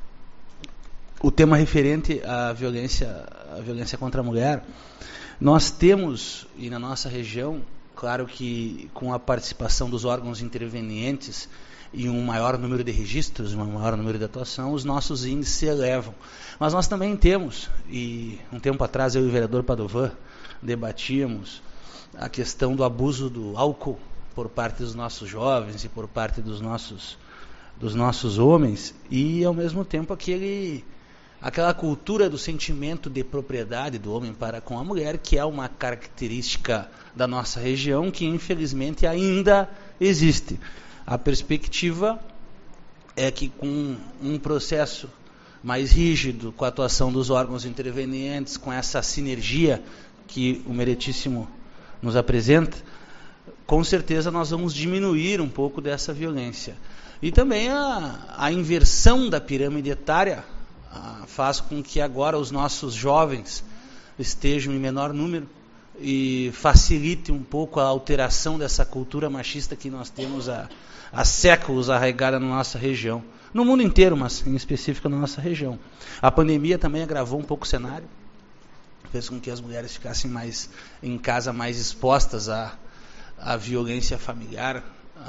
o tema referente à violência, à violência contra a mulher, nós temos, e na nossa região, claro que com a participação dos órgãos intervenientes e um maior número de registros, um maior número de atuação, os nossos índices se elevam. Mas nós também temos, e um tempo atrás eu e o vereador Padovan debatíamos a questão do abuso do álcool por parte dos nossos jovens e por parte dos nossos, dos nossos homens, e ao mesmo tempo aquele, aquela cultura do sentimento de propriedade do homem para com a mulher, que é uma característica da nossa região que infelizmente ainda existe. A perspectiva é que com um processo mais rígido, com a atuação dos órgãos intervenientes, com essa sinergia que o meritíssimo nos apresenta, com certeza nós vamos diminuir um pouco dessa violência. E também a, a inversão da pirâmide etária a, faz com que agora os nossos jovens estejam em menor número e facilite um pouco a alteração dessa cultura machista que nós temos há, há séculos arraigada na nossa região. No mundo inteiro, mas em específico na nossa região. A pandemia também agravou um pouco o cenário, fez com que as mulheres ficassem mais em casa, mais expostas à, à violência familiar.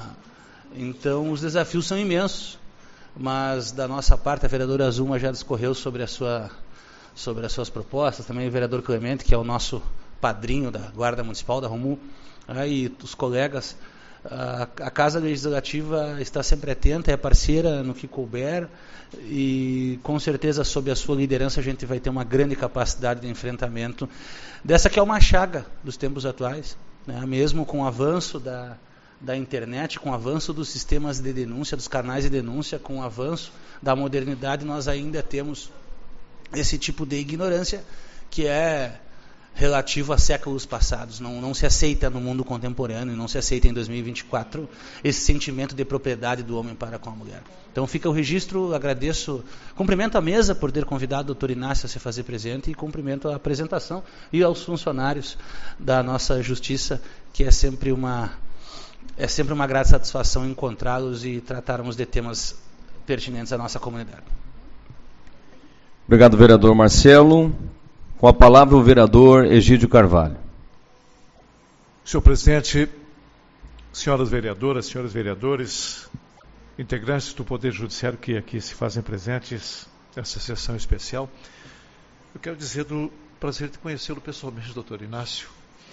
Então, os desafios são imensos, mas da nossa parte, a vereadora Azuma já discorreu sobre, a sua, sobre as suas propostas, também o vereador Clemente, que é o nosso padrinho da Guarda Municipal, da Romu, e os colegas. A, a Casa Legislativa está sempre atenta, é parceira no que couber, e com certeza sob a sua liderança a gente vai ter uma grande capacidade de enfrentamento dessa que é uma chaga dos tempos atuais, né? Mesmo com o avanço da, da internet, com o avanço dos sistemas de denúncia, dos canais de denúncia, com o avanço da modernidade, nós ainda temos esse tipo de ignorância que é relativo a séculos passados. Não, não se aceita no mundo contemporâneo, não se aceita em dois mil e vinte e quatro esse sentimento de propriedade do homem para com a mulher. Então fica o registro, agradeço, cumprimento a mesa por ter convidado o doutor Inácio a se fazer presente e cumprimento a apresentação e aos funcionários da nossa justiça, que é sempre uma, é sempre uma grata satisfação encontrá-los e tratarmos de temas pertinentes à nossa comunidade. Obrigado, vereador Marcelo. Com a palavra o vereador Egídio Carvalho. Senhor presidente, senhoras vereadoras, senhores vereadores, integrantes do Poder Judiciário que aqui se fazem presentes nessa sessão especial, eu quero dizer do prazer de conhecê-lo pessoalmente, doutor Inácio,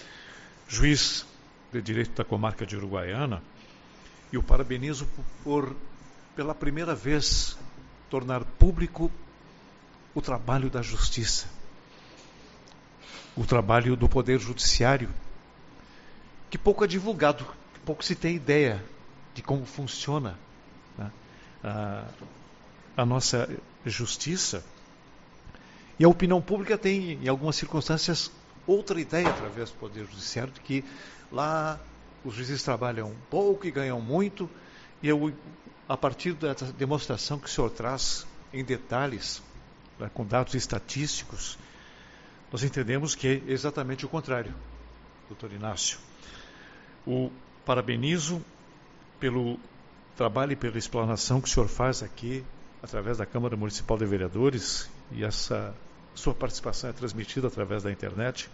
juiz de direito da comarca de Uruguaiana, e o parabenizo por, pela primeira vez, tornar público o trabalho da justiça, o trabalho do Poder Judiciário, que pouco é divulgado, que pouco se tem ideia de como funciona, né, a, a nossa justiça. E a opinião pública tem, em algumas circunstâncias, outra ideia através do Poder Judiciário, de que lá os juízes trabalham pouco e ganham muito, e eu, a partir da demonstração que o senhor traz em detalhes, né, com dados estatísticos, nós entendemos que é exatamente o contrário, doutor Inácio. O parabenizo pelo trabalho e pela explanação que o senhor faz aqui, através da Câmara Municipal de Vereadores, e essa sua participação é transmitida através da internet.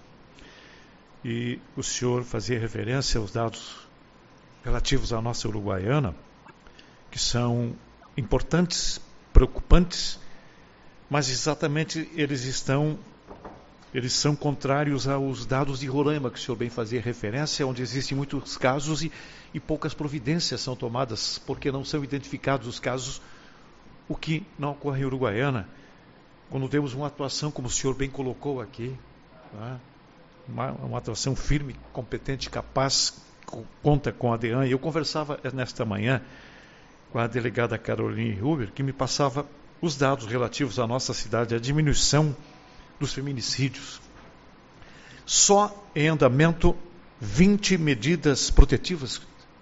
E o senhor fazia referência aos dados relativos à nossa Uruguaiana, que são importantes, preocupantes, mas exatamente eles estão, eles são contrários aos dados de Roraima, que o senhor bem fazia referência, onde existem muitos casos e, e poucas providências são tomadas, porque não são identificados os casos, o que não ocorre em Uruguaiana, quando temos uma atuação, como o senhor bem colocou aqui, né? uma, uma atuação firme, competente, capaz, conta com a DEAN. Eu conversava nesta manhã com a delegada Caroline Huber, que me passava os dados relativos à nossa cidade, a diminuição dos feminicídios. Só em andamento, vinte medidas protetivas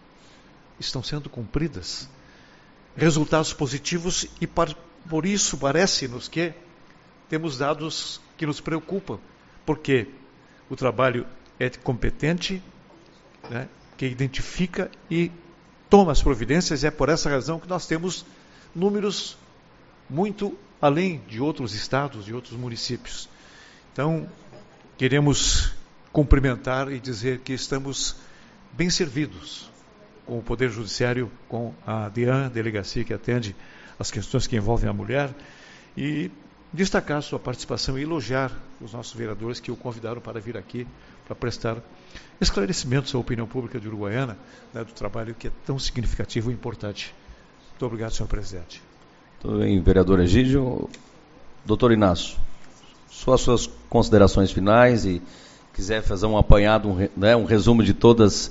estão sendo cumpridas. Resultados positivos e, por isso, parece-nos que temos dados que nos preocupam, porque o trabalho é competente, né, que identifica e toma as providências, e é por essa razão que nós temos números muito além de outros estados, de outros municípios. Então, queremos cumprimentar e dizer que estamos bem servidos com o Poder Judiciário, com a DEAN, delegacia que atende as questões que envolvem a mulher, e destacar sua participação e elogiar os nossos vereadores que o convidaram para vir aqui para prestar esclarecimentos à opinião pública de Uruguaiana, né, do trabalho que é tão significativo e importante. Muito obrigado, senhor presidente. Tudo bem, vereador Egídio. Doutor Inácio, só as suas considerações finais e quiser fazer um apanhado, um, né, um resumo de todas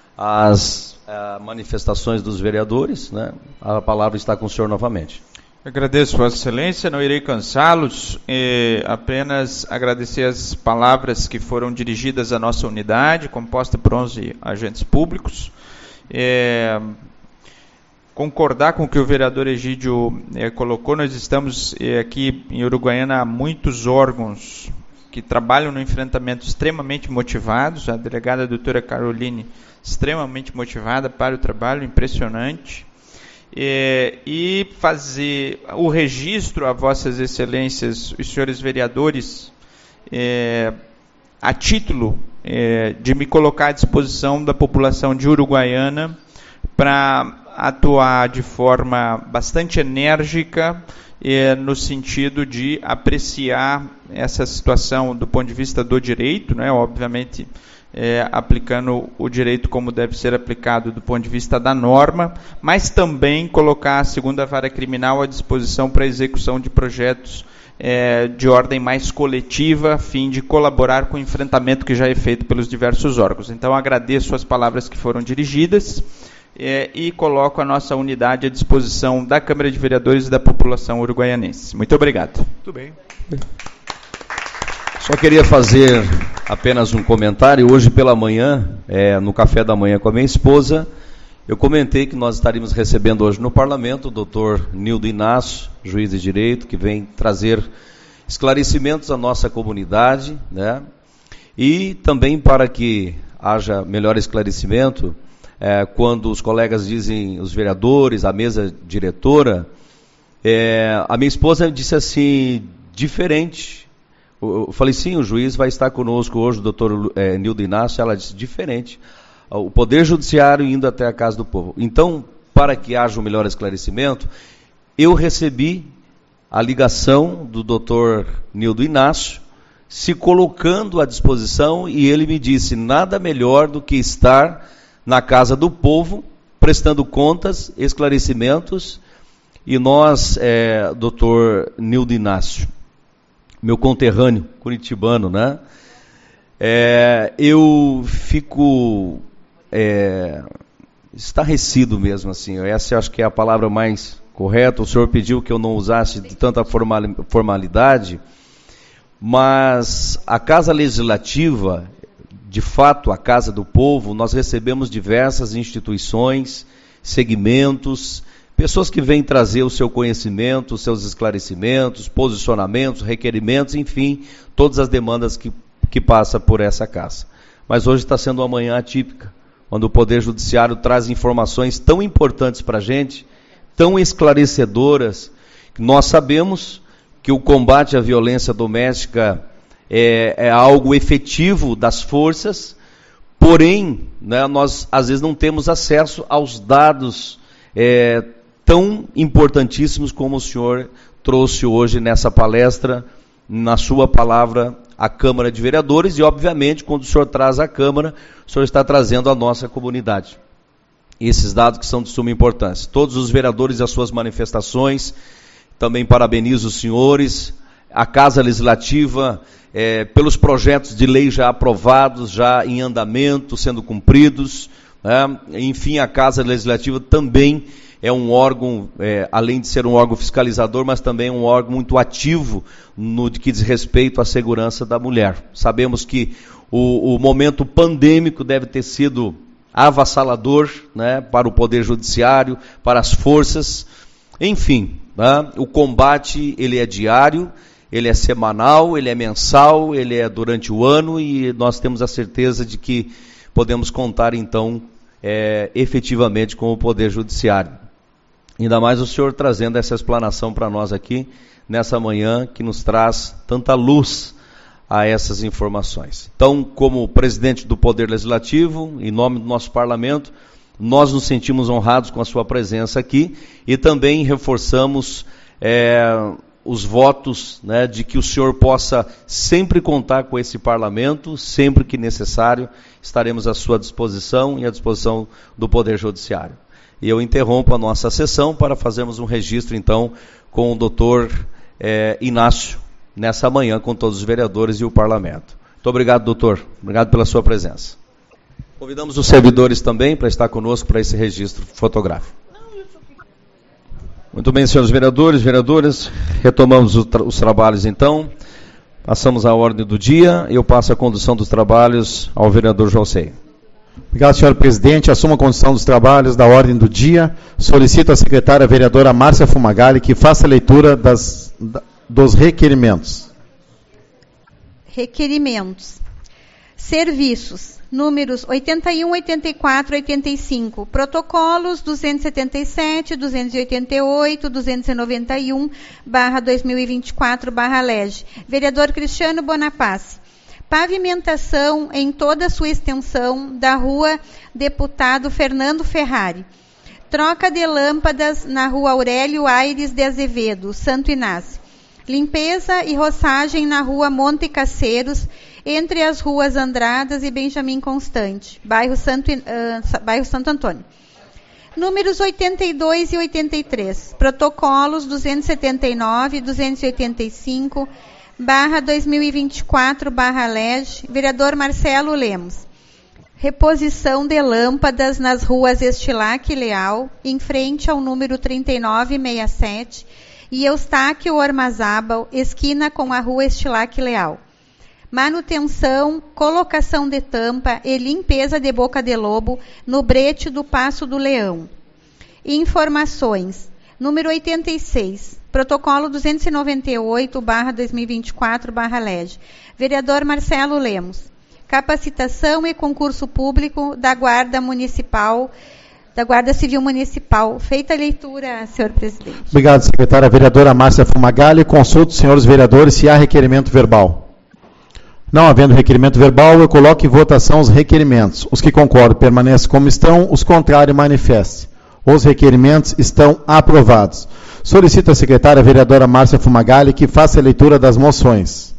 as uh, manifestações dos vereadores, né, a palavra está com o senhor novamente. Agradeço, Vossa Excelência, não irei cansá-los, eh, apenas agradecer as palavras que foram dirigidas à nossa unidade, composta por onze agentes públicos. Eh, concordar com o que o vereador Egídio eh, colocou, nós estamos eh, aqui em Uruguaiana há muitos órgãos que trabalham no enfrentamento extremamente motivados, a delegada a doutora Caroline extremamente motivada para o trabalho, impressionante. É, e fazer o registro a vossas excelências, os senhores vereadores, é, a título é, de me colocar à disposição da população de Uruguaiana para atuar de forma bastante enérgica é, no sentido de apreciar essa situação do ponto de vista do direito, né, obviamente É, aplicando o direito como deve ser aplicado do ponto de vista da norma, mas também colocar a segunda vara criminal à disposição para a execução de projetos é, de ordem mais coletiva, a fim de colaborar com o enfrentamento que já é feito pelos diversos órgãos. Então, agradeço as palavras que foram dirigidas é, e coloco a nossa unidade à disposição da Câmara de Vereadores e da população uruguaianense. Muito obrigado. Muito bem. Só queria fazer apenas um comentário. Hoje pela manhã, é, no café da manhã com a minha esposa, eu comentei que nós estaríamos recebendo hoje no parlamento o doutor Nildo Inácio, juiz de direito, que vem trazer esclarecimentos à nossa comunidade, né? E também para que haja melhor esclarecimento, é, quando os colegas dizem, os vereadores, a mesa diretora, é, a minha esposa disse assim, diferente. Eu falei, sim, o juiz vai estar conosco hoje, o doutor é, Nildo Inácio. Ela disse, diferente. O Poder Judiciário indo até a Casa do Povo. Então, para que haja um melhor esclarecimento, eu recebi a ligação do doutor Nildo Inácio, se colocando à disposição, e ele me disse, nada melhor do que estar na Casa do Povo, prestando contas, esclarecimentos, e nós, é, doutor Nildo Inácio, meu conterrâneo curitibano, né? É, eu fico é, estarrecido mesmo, assim. Essa acho que é a palavra mais correta. O senhor pediu que eu não usasse de tanta formalidade, mas a Casa Legislativa, de fato, a Casa do Povo, nós recebemos diversas instituições, segmentos, pessoas que vêm trazer o seu conhecimento, os seus esclarecimentos, posicionamentos, requerimentos, enfim, todas as demandas que, que passa por essa casa. Mas hoje está sendo uma manhã atípica, quando o Poder Judiciário traz informações tão importantes para a gente, tão esclarecedoras, que nós sabemos que o combate à violência doméstica é, é algo efetivo das forças, porém, né, nós às vezes não temos acesso aos dados é, tão importantíssimos como o senhor trouxe hoje nessa palestra, na sua palavra, à Câmara de Vereadores, e obviamente, quando o senhor traz à Câmara, o senhor está trazendo à nossa comunidade. Esses dados que são de suma importância. Todos os vereadores e as suas manifestações, também parabenizo os senhores, a Casa Legislativa, é, pelos projetos de lei já aprovados, já em andamento, sendo cumpridos, né? Enfim, a Casa Legislativa também é um órgão, é, além de ser um órgão fiscalizador, mas também um órgão muito ativo no que diz respeito à segurança da mulher. Sabemos que o, o momento pandêmico deve ter sido avassalador, né, para o Poder Judiciário, para as forças, enfim, né, o combate ele é diário, ele é semanal, ele é mensal, ele é durante o ano, e nós temos a certeza de que podemos contar então é, efetivamente com o Poder Judiciário. Ainda mais o senhor trazendo essa explanação para nós aqui, nessa manhã, que nos traz tanta luz a essas informações. Então, como presidente do Poder Legislativo, em nome do nosso parlamento, nós nos sentimos honrados com a sua presença aqui e também reforçamos é, os votos, né, de que o senhor possa sempre contar com esse parlamento, sempre que necessário, estaremos à sua disposição e à disposição do Poder Judiciário. E eu interrompo a nossa sessão para fazermos um registro, então, com o doutor é, Inácio, nessa manhã, com todos os vereadores e o parlamento. Muito obrigado, doutor. Obrigado pela sua presença. Convidamos os servidores também para estar conosco para esse registro fotográfico. Muito bem, senhores vereadores, vereadoras, retomamos os, tra os trabalhos, então. Passamos à ordem do dia. Eu passo a condução dos trabalhos ao vereador José. Obrigado, senhor presidente. Assumo a condução dos trabalhos da ordem do dia. Solicito à secretária vereadora Márcia Fumagalli que faça a leitura das, da, dos requerimentos. Requerimentos. Serviços. Números oitenta e um, oitenta e quatro, oitenta e cinco. Protocolos duzentos e setenta e sete, duzentos e oitenta e oito, duzentos e noventa e um, barra dois mil e vinte e quatro, barra L E G. Vereador Cristiano Bonaparte. Pavimentação em toda a sua extensão da rua Deputado Fernando Ferrari. Troca de lâmpadas na rua Aurélio Aires de Azevedo, Santo Inácio. Limpeza e roçagem na rua Monte Caceiros, entre as ruas Andradas e Benjamin Constante, bairro Santo, uh, bairro Santo Antônio. Números oitenta e dois e oitenta e três. Protocolos duzentos e setenta e nove, duzentos e oitenta e cinco, barra dois mil e vinte e quatro, barra L E G. Vereador Marcelo Lemos. Reposição de lâmpadas nas ruas Estilac e Leal, em frente ao número trinta e nove sessenta e sete, e Eustáquio Ormazábal, esquina com a rua Estilac e Leal. Manutenção, colocação de tampa e limpeza de boca de lobo no brete do Passo do Leão. Informações. Número oitenta e seis. Protocolo duzentos e noventa e oito, barra dois mil e vinte e quatro, barra L E G. Vereador Marcelo Lemos. Capacitação e concurso público da Guarda Municipal, da Guarda Civil Municipal. Feita a leitura, senhor presidente. Obrigado, secretária vereadora Márcia Fumagalli. Consulto os senhores vereadores se há requerimento verbal. Não havendo requerimento verbal, eu coloco em votação os requerimentos. Os que concordam permanecem como estão, os contrários manifestem. Os requerimentos estão aprovados. Solicito à secretária vereadora Márcia Fumagalli que faça a leitura das moções.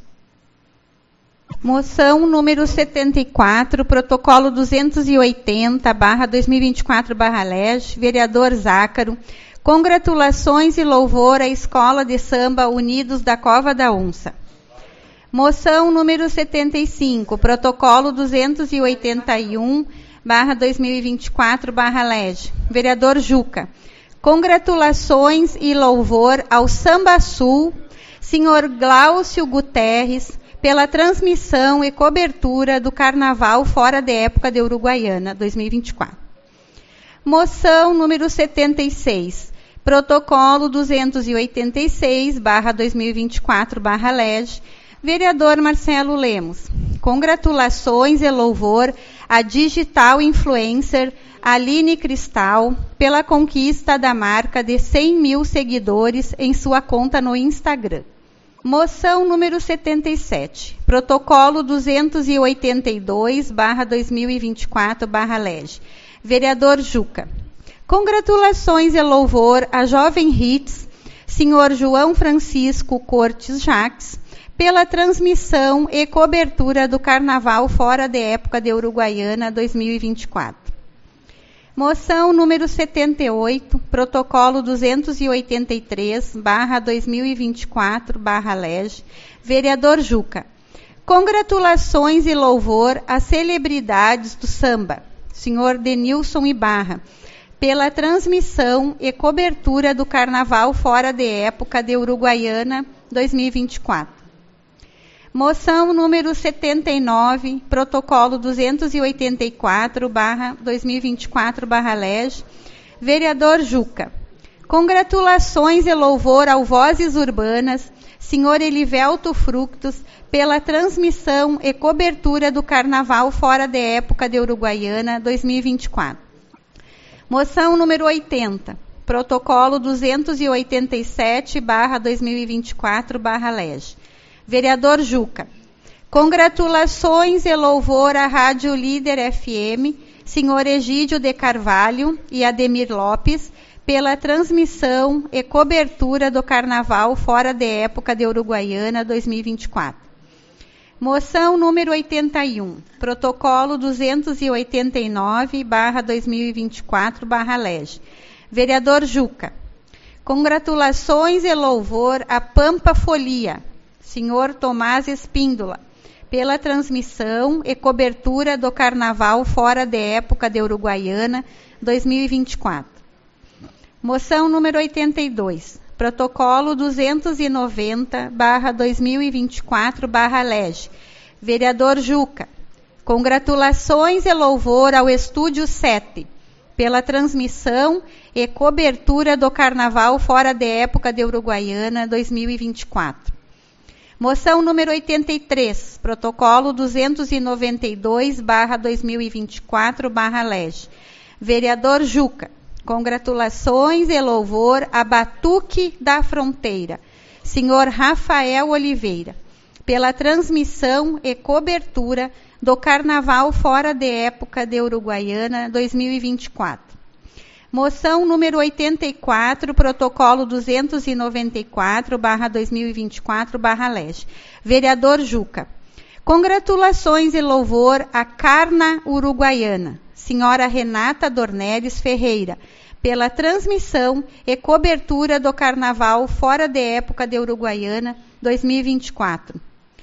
Moção número setenta e quatro, protocolo duzentos e oitenta, barra dois mil e vinte e quatro, barra L E G, vereador Zácaro. Congratulações e louvor à Escola de Samba Unidos da Cova da Onça. Moção número setenta e cinco, protocolo duzentos e oitenta e um, barra dois mil e vinte e quatro, barra L E G. Vereador Juca. Congratulações e louvor ao Samba Sul, senhor Glaucio Guterres, pela transmissão e cobertura do Carnaval fora de época de Uruguaiana, dois mil e vinte e quatro. Moção número setenta e seis, protocolo duzentos e oitenta e seis, barra dois mil e vinte e quatro, barra L E G. Vereador Marcelo Lemos. Congratulações e louvor à digital influencer Aline Cristal pela conquista da marca de cem mil seguidores em sua conta no Instagram. Moção número setenta e sete, protocolo duzentos e oitenta e dois barra dois mil e vinte e quatro barra L E G. Vereador Juca. Congratulações e louvor a jovem Hits, senhor João Francisco Cortes Jacques, pela transmissão e cobertura do Carnaval fora de época de Uruguaiana dois mil e vinte e quatro. Moção número setenta e oito, protocolo duzentos e oitenta e três barra dois mil e vinte e quatro barra L E G. Vereador Juca. Congratulações e louvor às celebridades do samba, senhor Denilson Ibarra, pela transmissão e cobertura do Carnaval fora de época de Uruguaiana dois mil e vinte e quatro. Moção número setenta e nove, protocolo duzentos e oitenta e quatro barra dois mil e vinte e quatro barra L E G. Vereador Juca. Congratulações e louvor ao Vozes Urbanas, senhor Elivelto Fructus, pela transmissão e cobertura do Carnaval fora de época de Uruguaiana dois mil e vinte e quatro. Moção número oitenta, protocolo duzentos e oitenta e sete barra dois mil e vinte e quatro barra L E G. Vereador Juca. Congratulações e louvor à Rádio Líder F M, senhor Egídio de Carvalho e Ademir Lopes, pela transmissão e cobertura do Carnaval fora de época de Uruguaiana dois mil e vinte e quatro. Moção número oitenta e um, protocolo duzentos e oitenta e nove barra dois mil e vinte e quatro barra L E G. Vereador Juca. Congratulações e louvor à Pampa Folia, senhor Tomás Espíndola, pela transmissão e cobertura do Carnaval fora de época de Uruguaiana dois mil e vinte e quatro. Moção número oitenta e dois, protocolo duzentos e noventa barra dois mil e vinte e quatro barra L E G. Vereador Juca. Congratulações e louvor ao Estúdio sete, pela transmissão e cobertura do Carnaval fora de época de Uruguaiana dois mil e vinte e quatro. Moção número oitenta e três, protocolo duzentos e noventa e dois barra dois mil e vinte e quatro barra L E G. Vereador Juca. Congratulações e louvor a Batuque da Fronteira, senhor Rafael Oliveira, pela transmissão e cobertura do Carnaval fora de época de Uruguaiana dois mil e vinte e quatro. Moção número oitenta e quatro, protocolo duzentos e noventa e quatro barra dois mil e vinte e quatro barra L E G. Vereador Juca. Congratulações e louvor à Carna Uruguaiana, senhora Renata Dornelles Ferreira, pela transmissão e cobertura do Carnaval fora de época de Uruguaiana dois mil e vinte e quatro.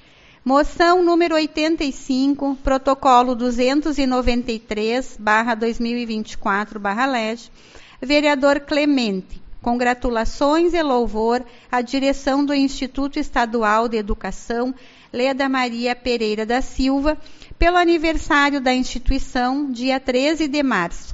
Moção número oitenta e cinco, protocolo duzentos e noventa e três barra dois mil e vinte e quatro barra L E G. Vereador Clemente. Congratulações e louvor à direção do Instituto Estadual de Educação Leda Maria Pereira da Silva, pelo aniversário da instituição, dia treze de março.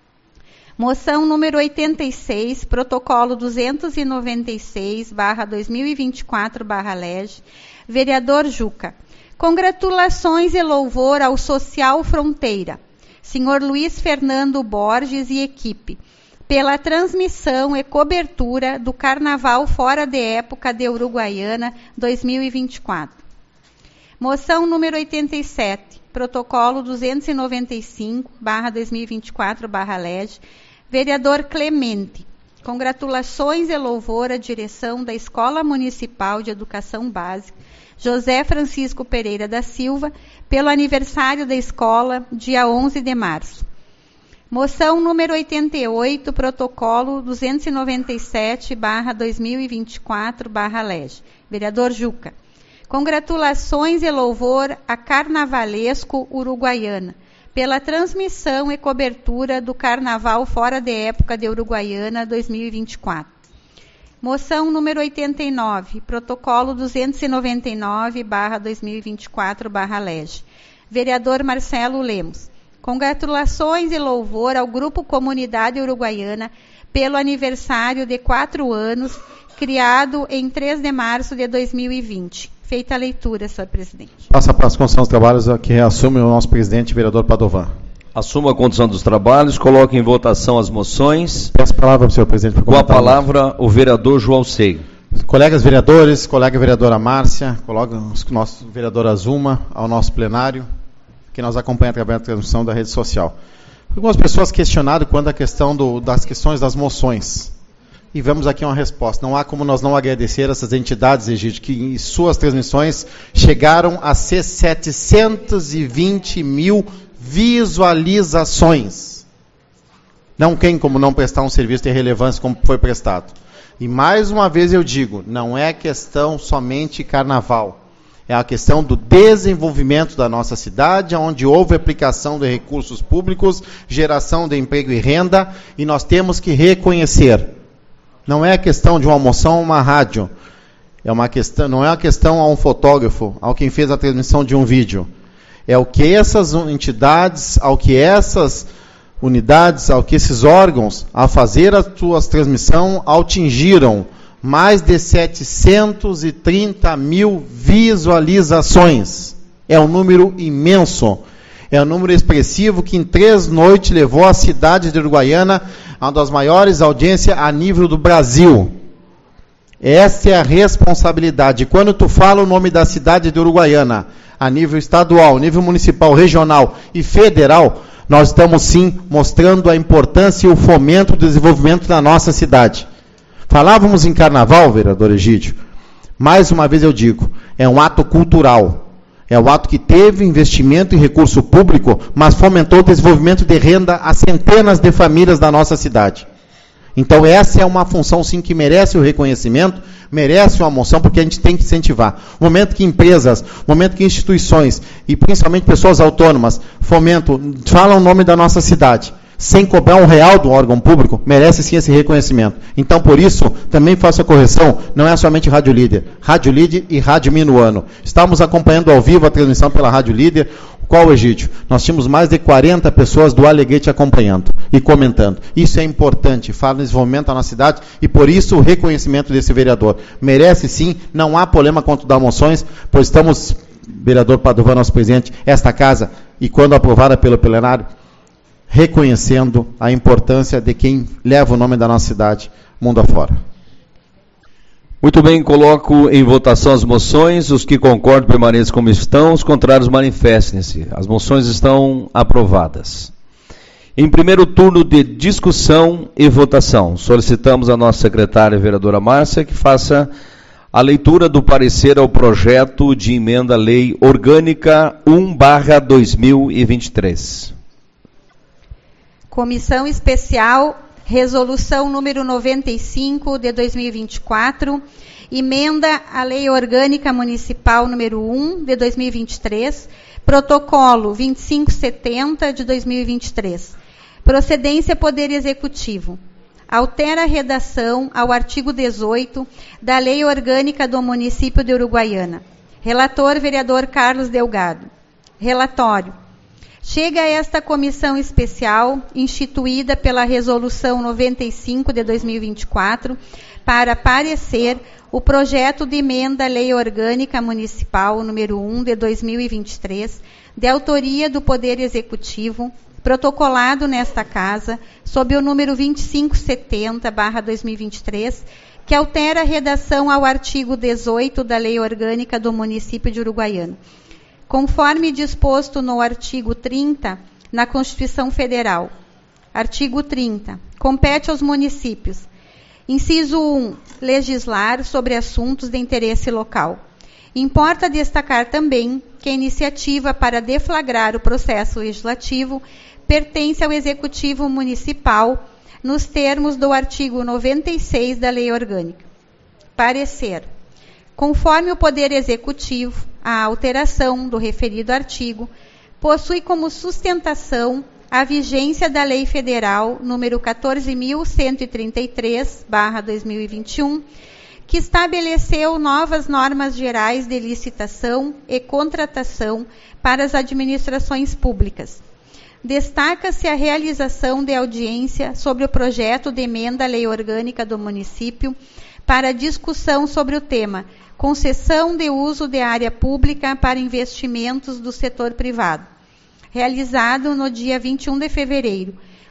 Moção número oitenta e seis, protocolo duzentos e noventa e seis barra dois mil e vinte e quatro barra L E G. Vereador Juca. Congratulações e louvor ao Social Fronteira, senhor Luiz Fernando Borges e equipe, pela transmissão e cobertura do Carnaval fora de época de Uruguaiana dois mil e vinte e quatro. Moção número oitenta e sete, protocolo duzentos e noventa e cinco barra dois mil e vinte e quatro barra L E G. Vereador Clemente. Congratulações e louvor à direção da Escola Municipal de Educação Básica José Francisco Pereira da Silva, pelo aniversário da escola, dia onze de março. Moção número oitenta e oito, protocolo duzentos e noventa e sete barra dois mil e vinte e quatro barra L E G. Vereador Juca. Congratulações e louvor a Carnavalesco Uruguaiana, pela transmissão e cobertura do Carnaval fora de época de Uruguaiana dois mil e vinte e quatro. Moção número oitenta e nove, protocolo duzentos e noventa e nove barra dois mil e vinte e quatro barra L E G. Vereador Marcelo Lemos. Congratulações e louvor ao Grupo Comunidade Uruguaiana pelo aniversário de quatro anos, criado em três de março de dois mil e vinte. Feita a leitura, senhor presidente. Passa para as condições dos trabalhos que reassume o nosso presidente, vereador Padovan. Assumo a condução dos trabalhos, coloco em votação as moções. Peço a palavra para o senhor presidente. Com a palavra, o vereador João Sei. Colegas vereadores, colega vereadora Márcia, colega nosso vereador Azuma, ao nosso plenário, que nos acompanha através da transmissão da rede social. Algumas pessoas questionaram quanto à questão do, das questões das moções. E vemos aqui uma resposta. Não há como nós não agradecer essas entidades, Egídio, que em suas transmissões chegaram a ser setecentos e vinte mil visualizações. Não tem como não prestar um serviço de relevância como foi prestado. E mais uma vez eu digo, não é questão somente carnaval. É a questão do desenvolvimento da nossa cidade, onde houve aplicação de recursos públicos, geração de emprego e renda, e nós temos que reconhecer. Não é a questão de uma moção ou uma rádio. É uma questão, não é a questão a um fotógrafo, ao quem fez a transmissão de um vídeo. É o que essas entidades, ao que essas unidades, ao que esses órgãos, a fazer a sua transmissão, atingiram mais de setecentos e trinta mil visualizações. É um número imenso. É um número expressivo que em três noites levou a cidade de Uruguaiana a uma das maiores audiências a nível do Brasil. Essa é a responsabilidade. Quando tu fala o nome da cidade de Uruguaiana, a nível estadual, nível municipal, regional e federal, nós estamos sim mostrando a importância e o fomento do desenvolvimento da nossa cidade. Falávamos em carnaval, vereador Egídio. Mais uma vez eu digo, é um ato cultural. É um ato que teve investimento em recurso público, mas fomentou o desenvolvimento de renda a centenas de famílias da nossa cidade. Então essa é uma função sim que merece o reconhecimento, merece uma moção, porque a gente tem que incentivar. O momento que empresas, o momento que instituições, e principalmente pessoas autônomas, fomentam, falam o nome da nossa cidade, sem cobrar um real do órgão público, merece sim esse reconhecimento. Então, por isso, também faço a correção, não é somente Rádio Líder, Rádio Líder e Rádio Minuano. Estamos acompanhando ao vivo a transmissão pela Rádio Líder. Qual, Egídio? Nós tínhamos mais de quarenta pessoas do Alegrete acompanhando e comentando. Isso é importante, fala no desenvolvimento da nossa cidade e, por isso, o reconhecimento desse vereador. Merece sim, não há problema quanto das moções, pois estamos, vereador Padovan, nosso presidente, esta casa, e quando aprovada pelo plenário, reconhecendo a importância de quem leva o nome da nossa cidade mundo afora. Muito bem, coloco em votação as moções. Os que concordam permaneçam como estão, os contrários manifestem-se. As moções estão aprovadas. Em primeiro turno de discussão e votação, solicitamos a nossa secretária, a vereadora Márcia, que faça a leitura do parecer ao projeto de emenda à Lei Orgânica um barra dois mil e vinte e três. Comissão Especial, Resolução número noventa e cinco de dois mil e vinte e quatro, emenda à Lei Orgânica Municipal número um de dois mil e vinte e três, Protocolo vinte e cinco setenta de dois mil e vinte e três. Procedência Poder Executivo. Altera a redação ao artigo dezoito da Lei Orgânica do Município de Uruguaiana. Relator, vereador Carlos Delgado. Relatório. Chega a esta comissão especial, instituída pela Resolução noventa e cinco de dois mil e vinte e quatro, para parecer o projeto de emenda à Lei Orgânica Municipal número um de dois mil e vinte e três, de autoria do Poder Executivo, protocolado nesta Casa, sob o número vinte e cinco setenta barra dois mil e vinte e três, que altera a redação ao artigo dezoito da Lei Orgânica do Município de Uruguaiana. Conforme disposto no artigo trinta, na Constituição Federal. Artigo trinta. Compete aos municípios. Inciso um. Legislar sobre assuntos de interesse local. Importa destacar também que a iniciativa para deflagrar o processo legislativo pertence ao Executivo Municipal, nos termos do artigo noventa e seis da Lei Orgânica. Parecer. Conforme o Poder Executivo, a alteração do referido artigo possui como sustentação a vigência da Lei Federal número quatorze mil cento e trinta e três barra dois mil e vinte e um, que estabeleceu novas normas gerais de licitação e contratação para as administrações públicas. Destaca-se a realização de audiência sobre o projeto de emenda à Lei Orgânica do Município para discussão sobre o tema concessão de uso de área pública para investimentos do setor privado, realizado no dia vinte e um de fevereiro,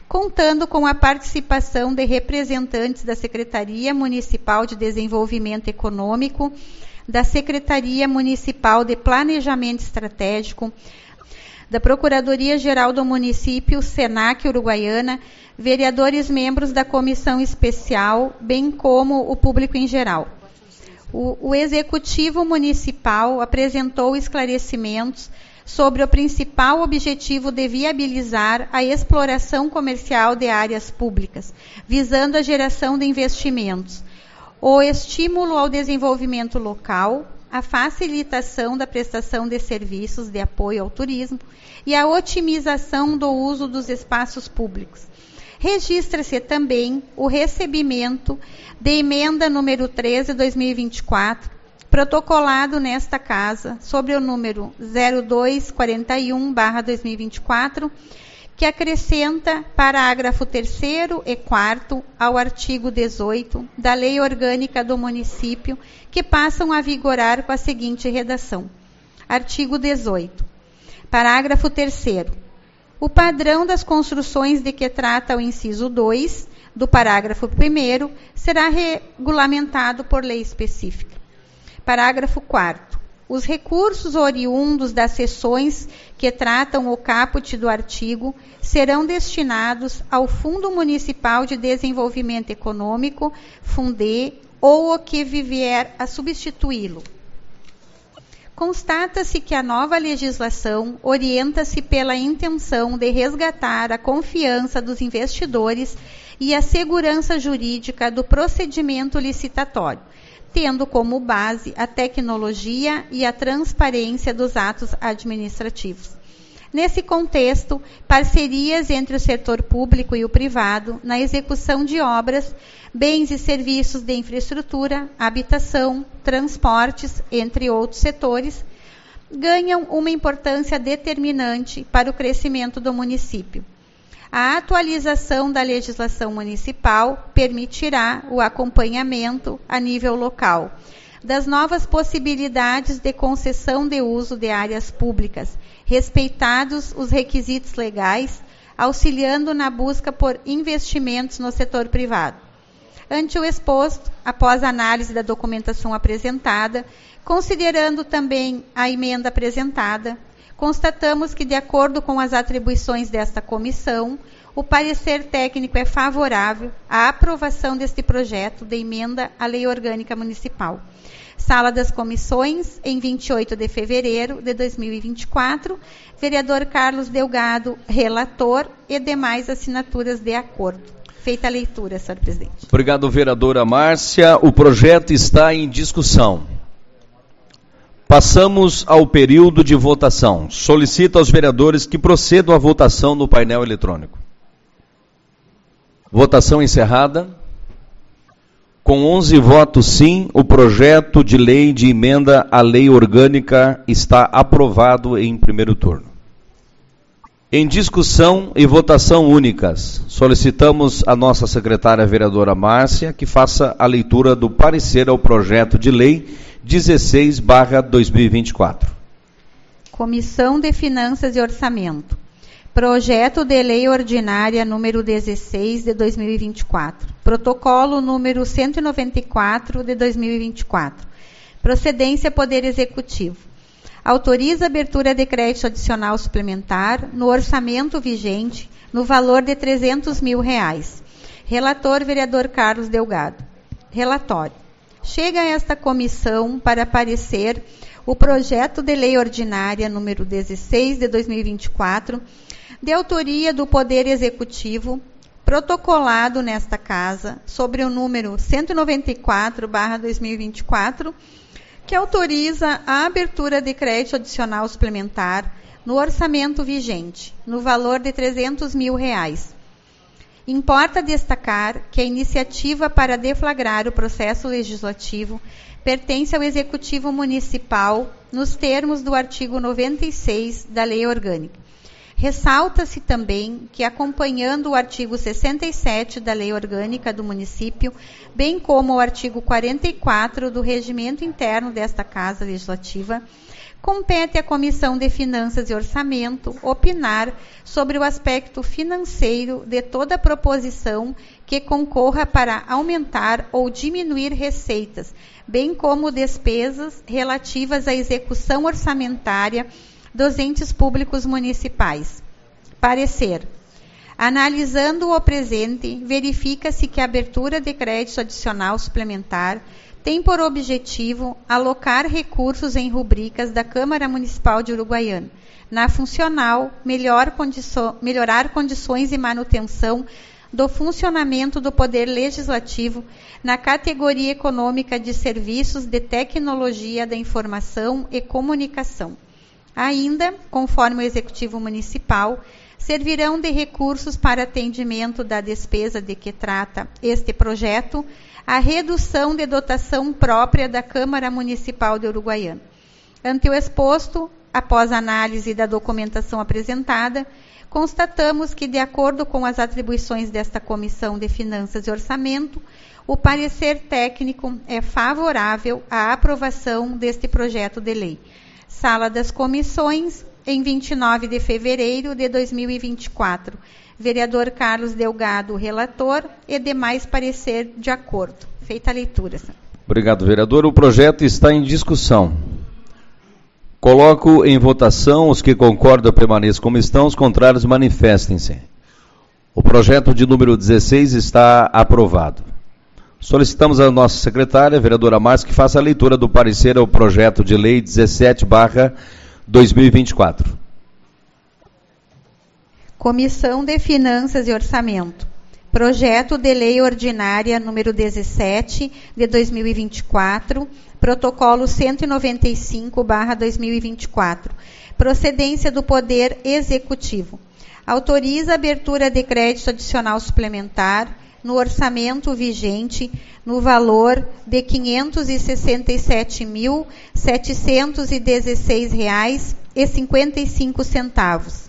contando com a participação de representantes da Secretaria Municipal de Desenvolvimento Econômico, da Secretaria Municipal de Planejamento Estratégico, da Procuradoria-Geral do Município, Senac Uruguaiana, vereadores membros da Comissão Especial, bem como o público em geral. O, o Executivo Municipal apresentou esclarecimentos sobre o principal objetivo de viabilizar a exploração comercial de áreas públicas, visando a geração de investimentos, o estímulo ao desenvolvimento local, a facilitação da prestação de serviços de apoio ao turismo e a otimização do uso dos espaços públicos. Registra-se também o recebimento de emenda número treze de dois mil e vinte e quatro, protocolado nesta Casa, sobre o número zero dois quarenta e um barra dois mil e vinte e quatro, que acrescenta parágrafo terceiro e quarto ao artigo dezoito da Lei Orgânica do Município, que passam a vigorar com a seguinte redação. Artigo dezoito. Parágrafo terceiro. O padrão das construções de que trata o inciso dois do parágrafo primeiro será regulamentado por lei específica. Parágrafo quarto. Os recursos oriundos das seções que tratam o caput do artigo serão destinados ao Fundo Municipal de Desenvolvimento Econômico, Funde, ou o que vier a substituí-lo. Constata-se que a nova legislação orienta-se pela intenção de resgatar a confiança dos investidores e a segurança jurídica do procedimento licitatório, tendo como base a tecnologia e a transparência dos atos administrativos. Nesse contexto, parcerias entre o setor público e o privado na execução de obras, bens e serviços de infraestrutura, habitação, transportes, entre outros setores, ganham uma importância determinante para o crescimento do município. A atualização da legislação municipal permitirá o acompanhamento a nível local das novas possibilidades de concessão de uso de áreas públicas, respeitados os requisitos legais, auxiliando na busca por investimentos no setor privado. Ante o exposto, após a análise da documentação apresentada, considerando também a emenda apresentada, constatamos que, de acordo com as atribuições desta comissão, o parecer técnico é favorável à aprovação deste projeto de emenda à Lei Orgânica Municipal. Sala das Comissões, em vinte e oito de fevereiro de dois mil e vinte e quatro, vereador Carlos Delgado, relator, e demais assinaturas de acordo. Feita a leitura, senhor presidente. Obrigado, vereadora Márcia. O projeto está em discussão. Passamos ao período de votação. Solicito aos vereadores que procedam à votação no painel eletrônico. Votação encerrada. Com onze votos sim, o projeto de lei de emenda à lei orgânica está aprovado em primeiro turno. Em discussão e votação únicas, solicitamos a nossa secretária vereadora Márcia que faça a leitura do parecer ao projeto de lei dezesseis barra dois mil e vinte e quatro. Comissão de Finanças e Orçamento. Projeto de Lei Ordinária número dezesseis de dois mil e vinte e quatro. Protocolo número cento e noventa e quatro de dois mil e vinte e quatro. Procedência Poder Executivo. Autoriza a abertura de crédito adicional suplementar no orçamento vigente no valor de trezentos mil reais. Relator, vereador Carlos Delgado. Relatório. Chega a esta comissão para parecer o projeto de lei ordinária número dezesseis de dois mil e vinte e quatro, de autoria do Poder Executivo, protocolado nesta Casa, sobre o número cento e noventa e quatro barra dois mil e vinte e quatro, que autoriza a abertura de crédito adicional suplementar no orçamento vigente, no valor de trezentos mil reais. Importa destacar que a iniciativa para deflagrar o processo legislativo pertence ao Executivo Municipal nos termos do artigo noventa e seis da Lei Orgânica. Ressalta-se também que, acompanhando o artigo sessenta e sete da Lei Orgânica do Município, bem como o artigo quarenta e quatro do Regimento Interno desta Casa Legislativa, compete à Comissão de Finanças e Orçamento opinar sobre o aspecto financeiro de toda proposição que concorra para aumentar ou diminuir receitas, bem como despesas relativas à execução orçamentária dos entes públicos municipais. Parecer. Analisando o presente, verifica-se que a abertura de crédito adicional suplementar tem por objetivo alocar recursos em rubricas da Câmara Municipal de Uruguaiana. Na funcional, melhor condiço, melhorar condições e manutenção do funcionamento do Poder Legislativo na categoria econômica de serviços de tecnologia da informação e comunicação. Ainda, conforme o Executivo Municipal, servirão de recursos para atendimento da despesa de que trata este projeto, a redução de dotação própria da Câmara Municipal de Uruguaiana. Ante o exposto, após análise da documentação apresentada, constatamos que, de acordo com as atribuições desta Comissão de Finanças e Orçamento, o parecer técnico é favorável à aprovação deste projeto de lei. Sala das Comissões, em vinte e nove de fevereiro de dois mil e vinte e quatro. Vereador Carlos Delgado, relator, e demais parecer de acordo. Feita a leitura. Obrigado, vereador. O projeto está em discussão. Coloco em votação. Os que concordam permaneçam como estão, os contrários manifestem-se. O projeto de número dezesseis está aprovado. Solicitamos à nossa secretária, a vereadora Márcia, que faça a leitura do parecer ao projeto de lei dezessete barra dois mil e vinte e quatro. Comissão de Finanças e Orçamento. Projeto de Lei Ordinária número dezessete de dois mil e vinte e quatro, Protocolo cento e noventa e cinco barra dois mil e vinte e quatro. Procedência do Poder Executivo. Autoriza a abertura de crédito adicional suplementar no orçamento vigente no valor de quinhentos e sessenta e sete mil, setecentos e dezesseis reais e cinquenta e cinco centavos.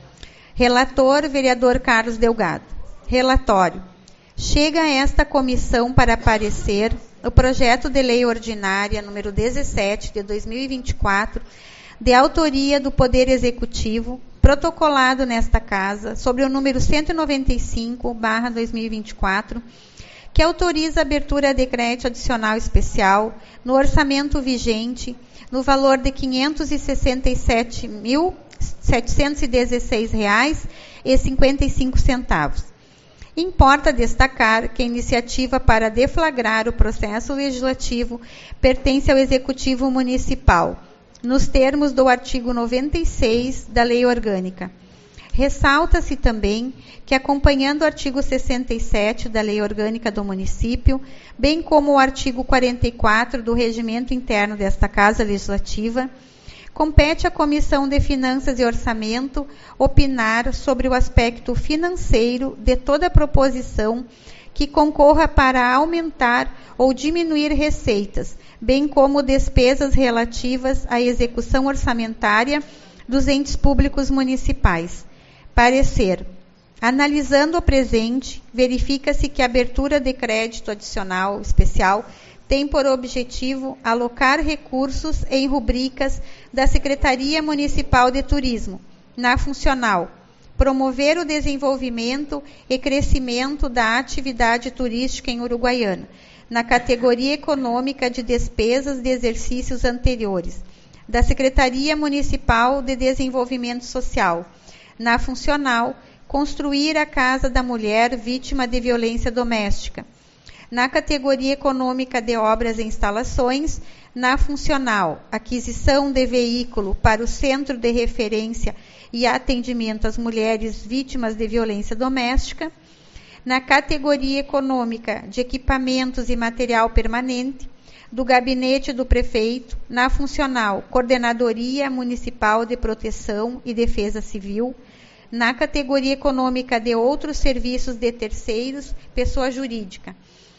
Relator, vereador Carlos Delgado. Relatório. Chega a esta comissão para parecer o projeto de lei ordinária número dezessete de dois mil e vinte e quatro, de autoria do Poder Executivo, protocolado nesta casa, sobre o número cento e noventa e cinco barra dois mil e vinte e quatro, que autoriza a abertura de crédito adicional especial no orçamento vigente no valor de quinhentos e sessenta e sete mil, setecentos e dezesseis reais e cinquenta e cinco centavos. Importa destacar que a iniciativa para deflagrar o processo legislativo pertence ao Executivo Municipal, nos termos do artigo noventa e seis da Lei Orgânica. Ressalta-se também que, acompanhando o artigo sessenta e sete da Lei Orgânica do Município, bem como o artigo quarenta e quatro do Regimento Interno desta Casa Legislativa, compete à Comissão de Finanças e Orçamento opinar sobre o aspecto financeiro de toda proposição que concorra para aumentar ou diminuir receitas, bem como despesas relativas à execução orçamentária dos entes públicos municipais. Parecer. Analisando o presente, verifica-se que a abertura de crédito adicional especial tem por objetivo alocar recursos em rubricas da Secretaria Municipal de Turismo, na funcional, promover o desenvolvimento e crescimento da atividade turística em Uruguaiana, na categoria econômica de despesas de exercícios anteriores, da Secretaria Municipal de Desenvolvimento Social, na funcional, construir a Casa da Mulher vítima de violência doméstica, na categoria econômica de obras e instalações, na funcional, aquisição de veículo para o Centro de Referência e Atendimento às Mulheres Vítimas de Violência Doméstica, na categoria econômica de equipamentos e material permanente, do Gabinete do Prefeito, na funcional, Coordenadoria Municipal de Proteção e Defesa Civil, na categoria econômica de outros serviços de terceiros, pessoa jurídica.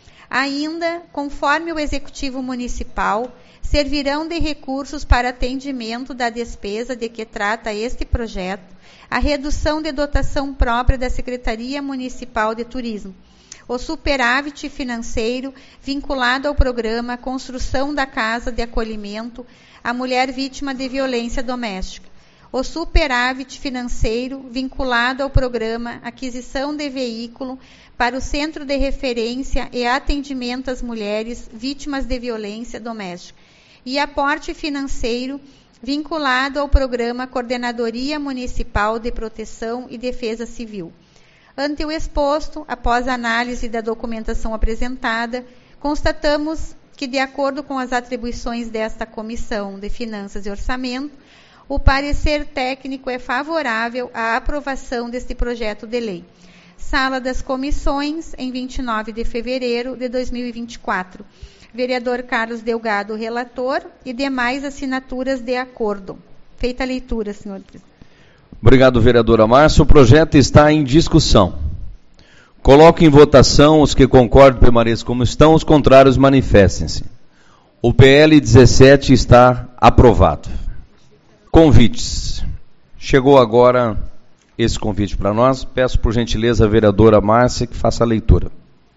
Ainda, conforme o Executivo Municipal, servirão de recursos para atendimento da despesa de que trata este projeto, a redução de dotação própria da Secretaria Municipal de Turismo, o superávit financeiro vinculado ao programa Construção da Casa de Acolhimento à Mulher Vítima de Violência Doméstica, o superávit financeiro vinculado ao programa Aquisição de Veículo para o Centro de Referência e Atendimento às Mulheres Vítimas de Violência Doméstica e aporte financeiro vinculado ao programa Coordenadoria Municipal de Proteção e Defesa Civil. Ante o exposto, após a análise da documentação apresentada, constatamos que, de acordo com as atribuições desta Comissão de Finanças e Orçamento, o parecer técnico é favorável à aprovação deste projeto de lei. Sala das Comissões, em vinte e nove de fevereiro de dois mil e vinte e quatro. Vereador Carlos Delgado, relator, e demais assinaturas de acordo. Feita a leitura, senhor presidente. Obrigado, vereadora Márcia. O projeto está em discussão. Coloco em votação. Os que concordam permaneçam como estão, os contrários manifestem-se. O P L dezessete está aprovado. Convites. Chegou agora esse convite para nós. Peço por gentileza a vereadora Márcia que faça a leitura.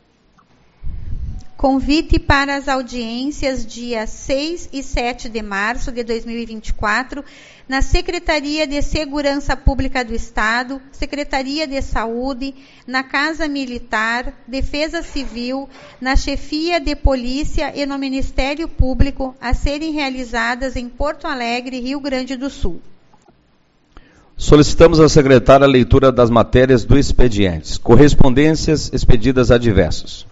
Convite para as audiências dias seis e sete de março de dois mil e vinte e quatro, na Secretaria de Segurança Pública do Estado, Secretaria de Saúde, na Casa Militar, Defesa Civil, na Chefia de Polícia e no Ministério Público, a serem realizadas em Porto Alegre, Rio Grande do Sul. Solicitamos à secretária a leitura das matérias do expediente. Correspondências expedidas a diversos.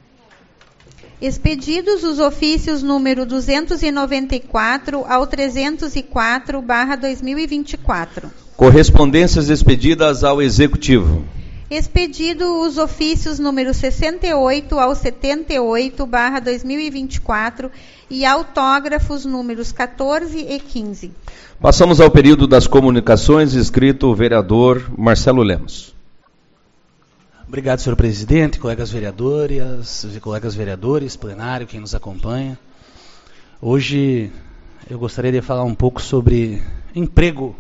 Expedidos os ofícios número duzentos e noventa e quatro ao trezentos e quatro barra dois mil e vinte e quatro. Correspondências expedidas ao Executivo. Expedido os ofícios número sessenta e oito ao setenta e oito barra dois mil e vinte e quatro e autógrafos números quatorze e quinze. Passamos ao período das comunicações, escrito o vereador Marcelo Lemos. Obrigado, senhor presidente, colegas vereadoras, colegas vereadores, plenário, quem nos acompanha. Hoje eu gostaria de falar um pouco sobre emprego.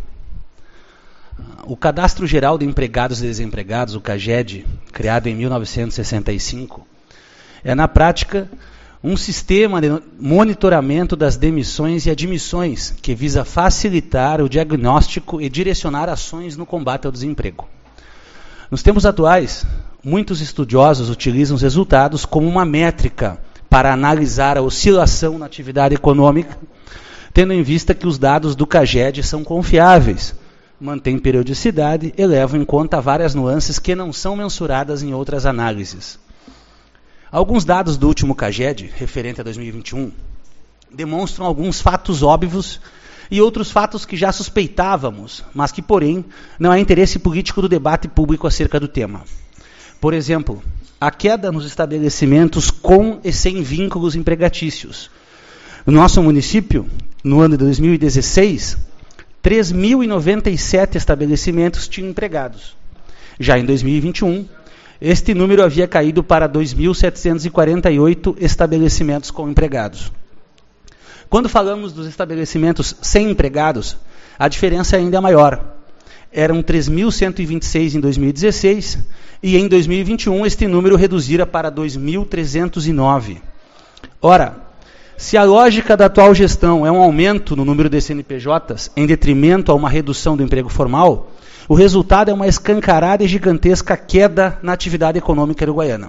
O Cadastro Geral de Empregados e Desempregados, o CAGED, criado em mil novecentos e sessenta e cinco, é na prática um sistema de monitoramento das demissões e admissões que visa facilitar o diagnóstico e direcionar ações no combate ao desemprego. Nos tempos atuais, muitos estudiosos utilizam os resultados como uma métrica para analisar a oscilação na atividade econômica, tendo em vista que os dados do CAGED são confiáveis, mantêm periodicidade e levam em conta várias nuances que não são mensuradas em outras análises. Alguns dados do último CAGED, referente a dois mil e vinte e um, demonstram alguns fatos óbvios e outros fatos que já suspeitávamos, mas que, porém, não há interesse político do debate público acerca do tema. Por exemplo, a queda nos estabelecimentos com e sem vínculos empregatícios. No nosso município, no ano de dois mil e dezesseis, três mil e noventa e sete estabelecimentos tinham empregados. Já em dois mil e vinte e um, este número havia caído para dois mil setecentos e quarenta e oito estabelecimentos com empregados. Quando falamos dos estabelecimentos sem empregados, a diferença ainda é maior. Eram três mil cento e vinte e seis em dois mil e dezesseis e em dois mil e vinte e um este número reduzira para dois mil trezentos e nove. Ora, se a lógica da atual gestão é um aumento no número de C N P Js em detrimento a uma redução do emprego formal, o resultado é uma escancarada e gigantesca queda na atividade econômica uruguaiana.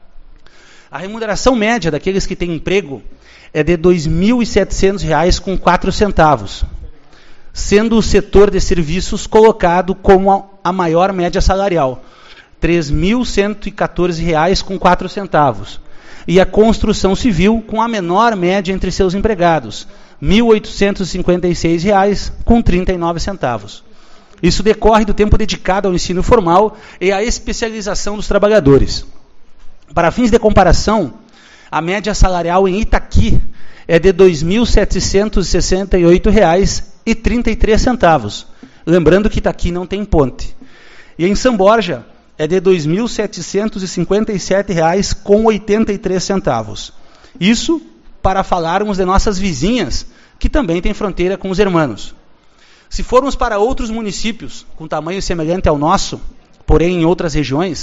A remuneração média daqueles que têm emprego é de dois mil e setecentos reais com quatro centavos, sendo o setor de serviços colocado como a, a maior média salarial, três mil cento e quatorze reais com quatro centavos, e a construção civil com a menor média entre seus empregados, mil oitocentos e cinquenta e seis reais com trinta e nove centavos. Isso decorre do tempo dedicado ao ensino formal e à especialização dos trabalhadores. Para fins de comparação, a média salarial em Itaqui é de dois mil setecentos e sessenta e oito reais e trinta e três centavos. Lembrando que Itaqui não tem ponte. E em São Borja é de dois mil setecentos e cinquenta e sete reais com oitenta e três centavos. Isso para falarmos de nossas vizinhas, que também têm fronteira com os hermanos. Se formos para outros municípios com tamanho semelhante ao nosso, porém em outras regiões,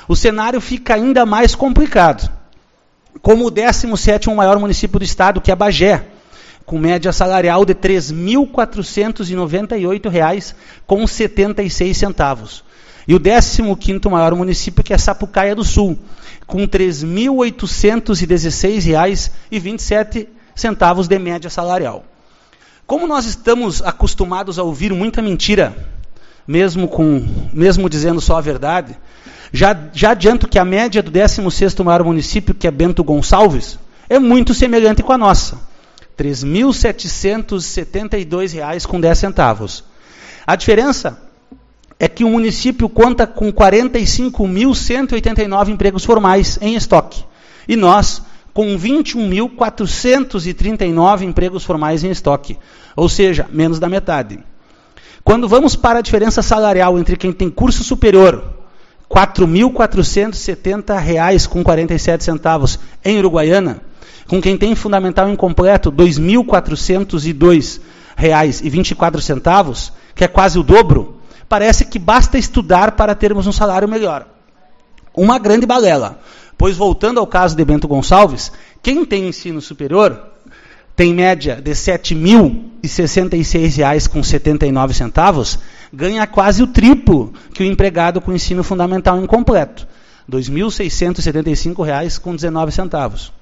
o cenário fica ainda mais complicado. Como o décimo sétimo maior município do estado, que é Bagé, com média salarial de três mil quatrocentos e noventa e oito reais com setenta e seis centavos. E o décimo quinto maior município, que é Sapucaia do Sul, com três mil oitocentos e dezesseis reais e vinte e sete centavos de média salarial. Como nós estamos acostumados a ouvir muita mentira, mesmo, com, mesmo dizendo só a verdade, já, já adianto que a média do décimo sexto maior município, que é Bento Gonçalves, é muito semelhante com a nossa. três mil setecentos e setenta e dois reais com dez centavos. A diferença é que o município conta com quarenta e cinco mil cento e oitenta e nove empregos formais em estoque. E nós, com vinte e um mil quatrocentos e trinta e nove empregos formais em estoque. Ou seja, menos da metade. Quando vamos para a diferença salarial entre quem tem curso superior, quatro mil quatrocentos e setenta reais com quarenta e sete centavos em Uruguaiana, com quem tem fundamental incompleto, dois mil quatrocentos e dois reais e vinte e quatro centavos, que é quase o dobro, parece que basta estudar para termos um salário melhor. Uma grande balela, pois voltando ao caso de Bento Gonçalves, quem tem ensino superior tem média de sete mil e sessenta e seis reais com setenta e nove centavos, ganha quase o triplo que o empregado com ensino fundamental incompleto, dois mil seiscentos e setenta e cinco reais com dezenove centavos.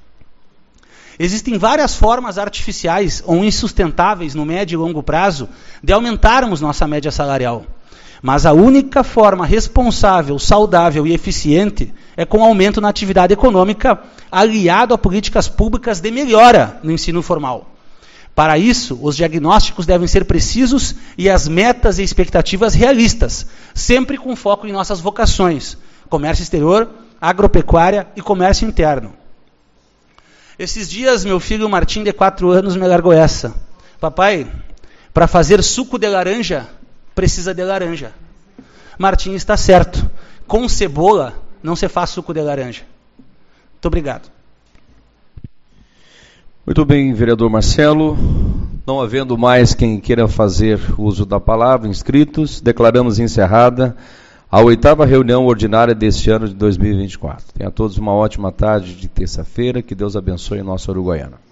Existem várias formas artificiais ou insustentáveis no médio e longo prazo de aumentarmos nossa média salarial. Mas a única forma responsável, saudável e eficiente é com aumento na atividade econômica aliado a políticas públicas de melhora no ensino formal. Para isso, os diagnósticos devem ser precisos e as metas e expectativas realistas, sempre com foco em nossas vocações, comércio exterior, agropecuária e comércio interno. Esses dias, meu filho Martim, de quatro anos, me largou essa. Papai, para fazer suco de laranja, precisa de laranja. Martim está certo. Com cebola, não se faz suco de laranja. Muito obrigado. Muito bem, vereador Marcelo. Não havendo mais quem queira fazer uso da palavra, inscritos, declaramos encerrada a oitava reunião ordinária deste ano de dois mil e vinte e quatro. Tenha todos uma ótima tarde de terça-feira. Que Deus abençoe a nossa Uruguaiana.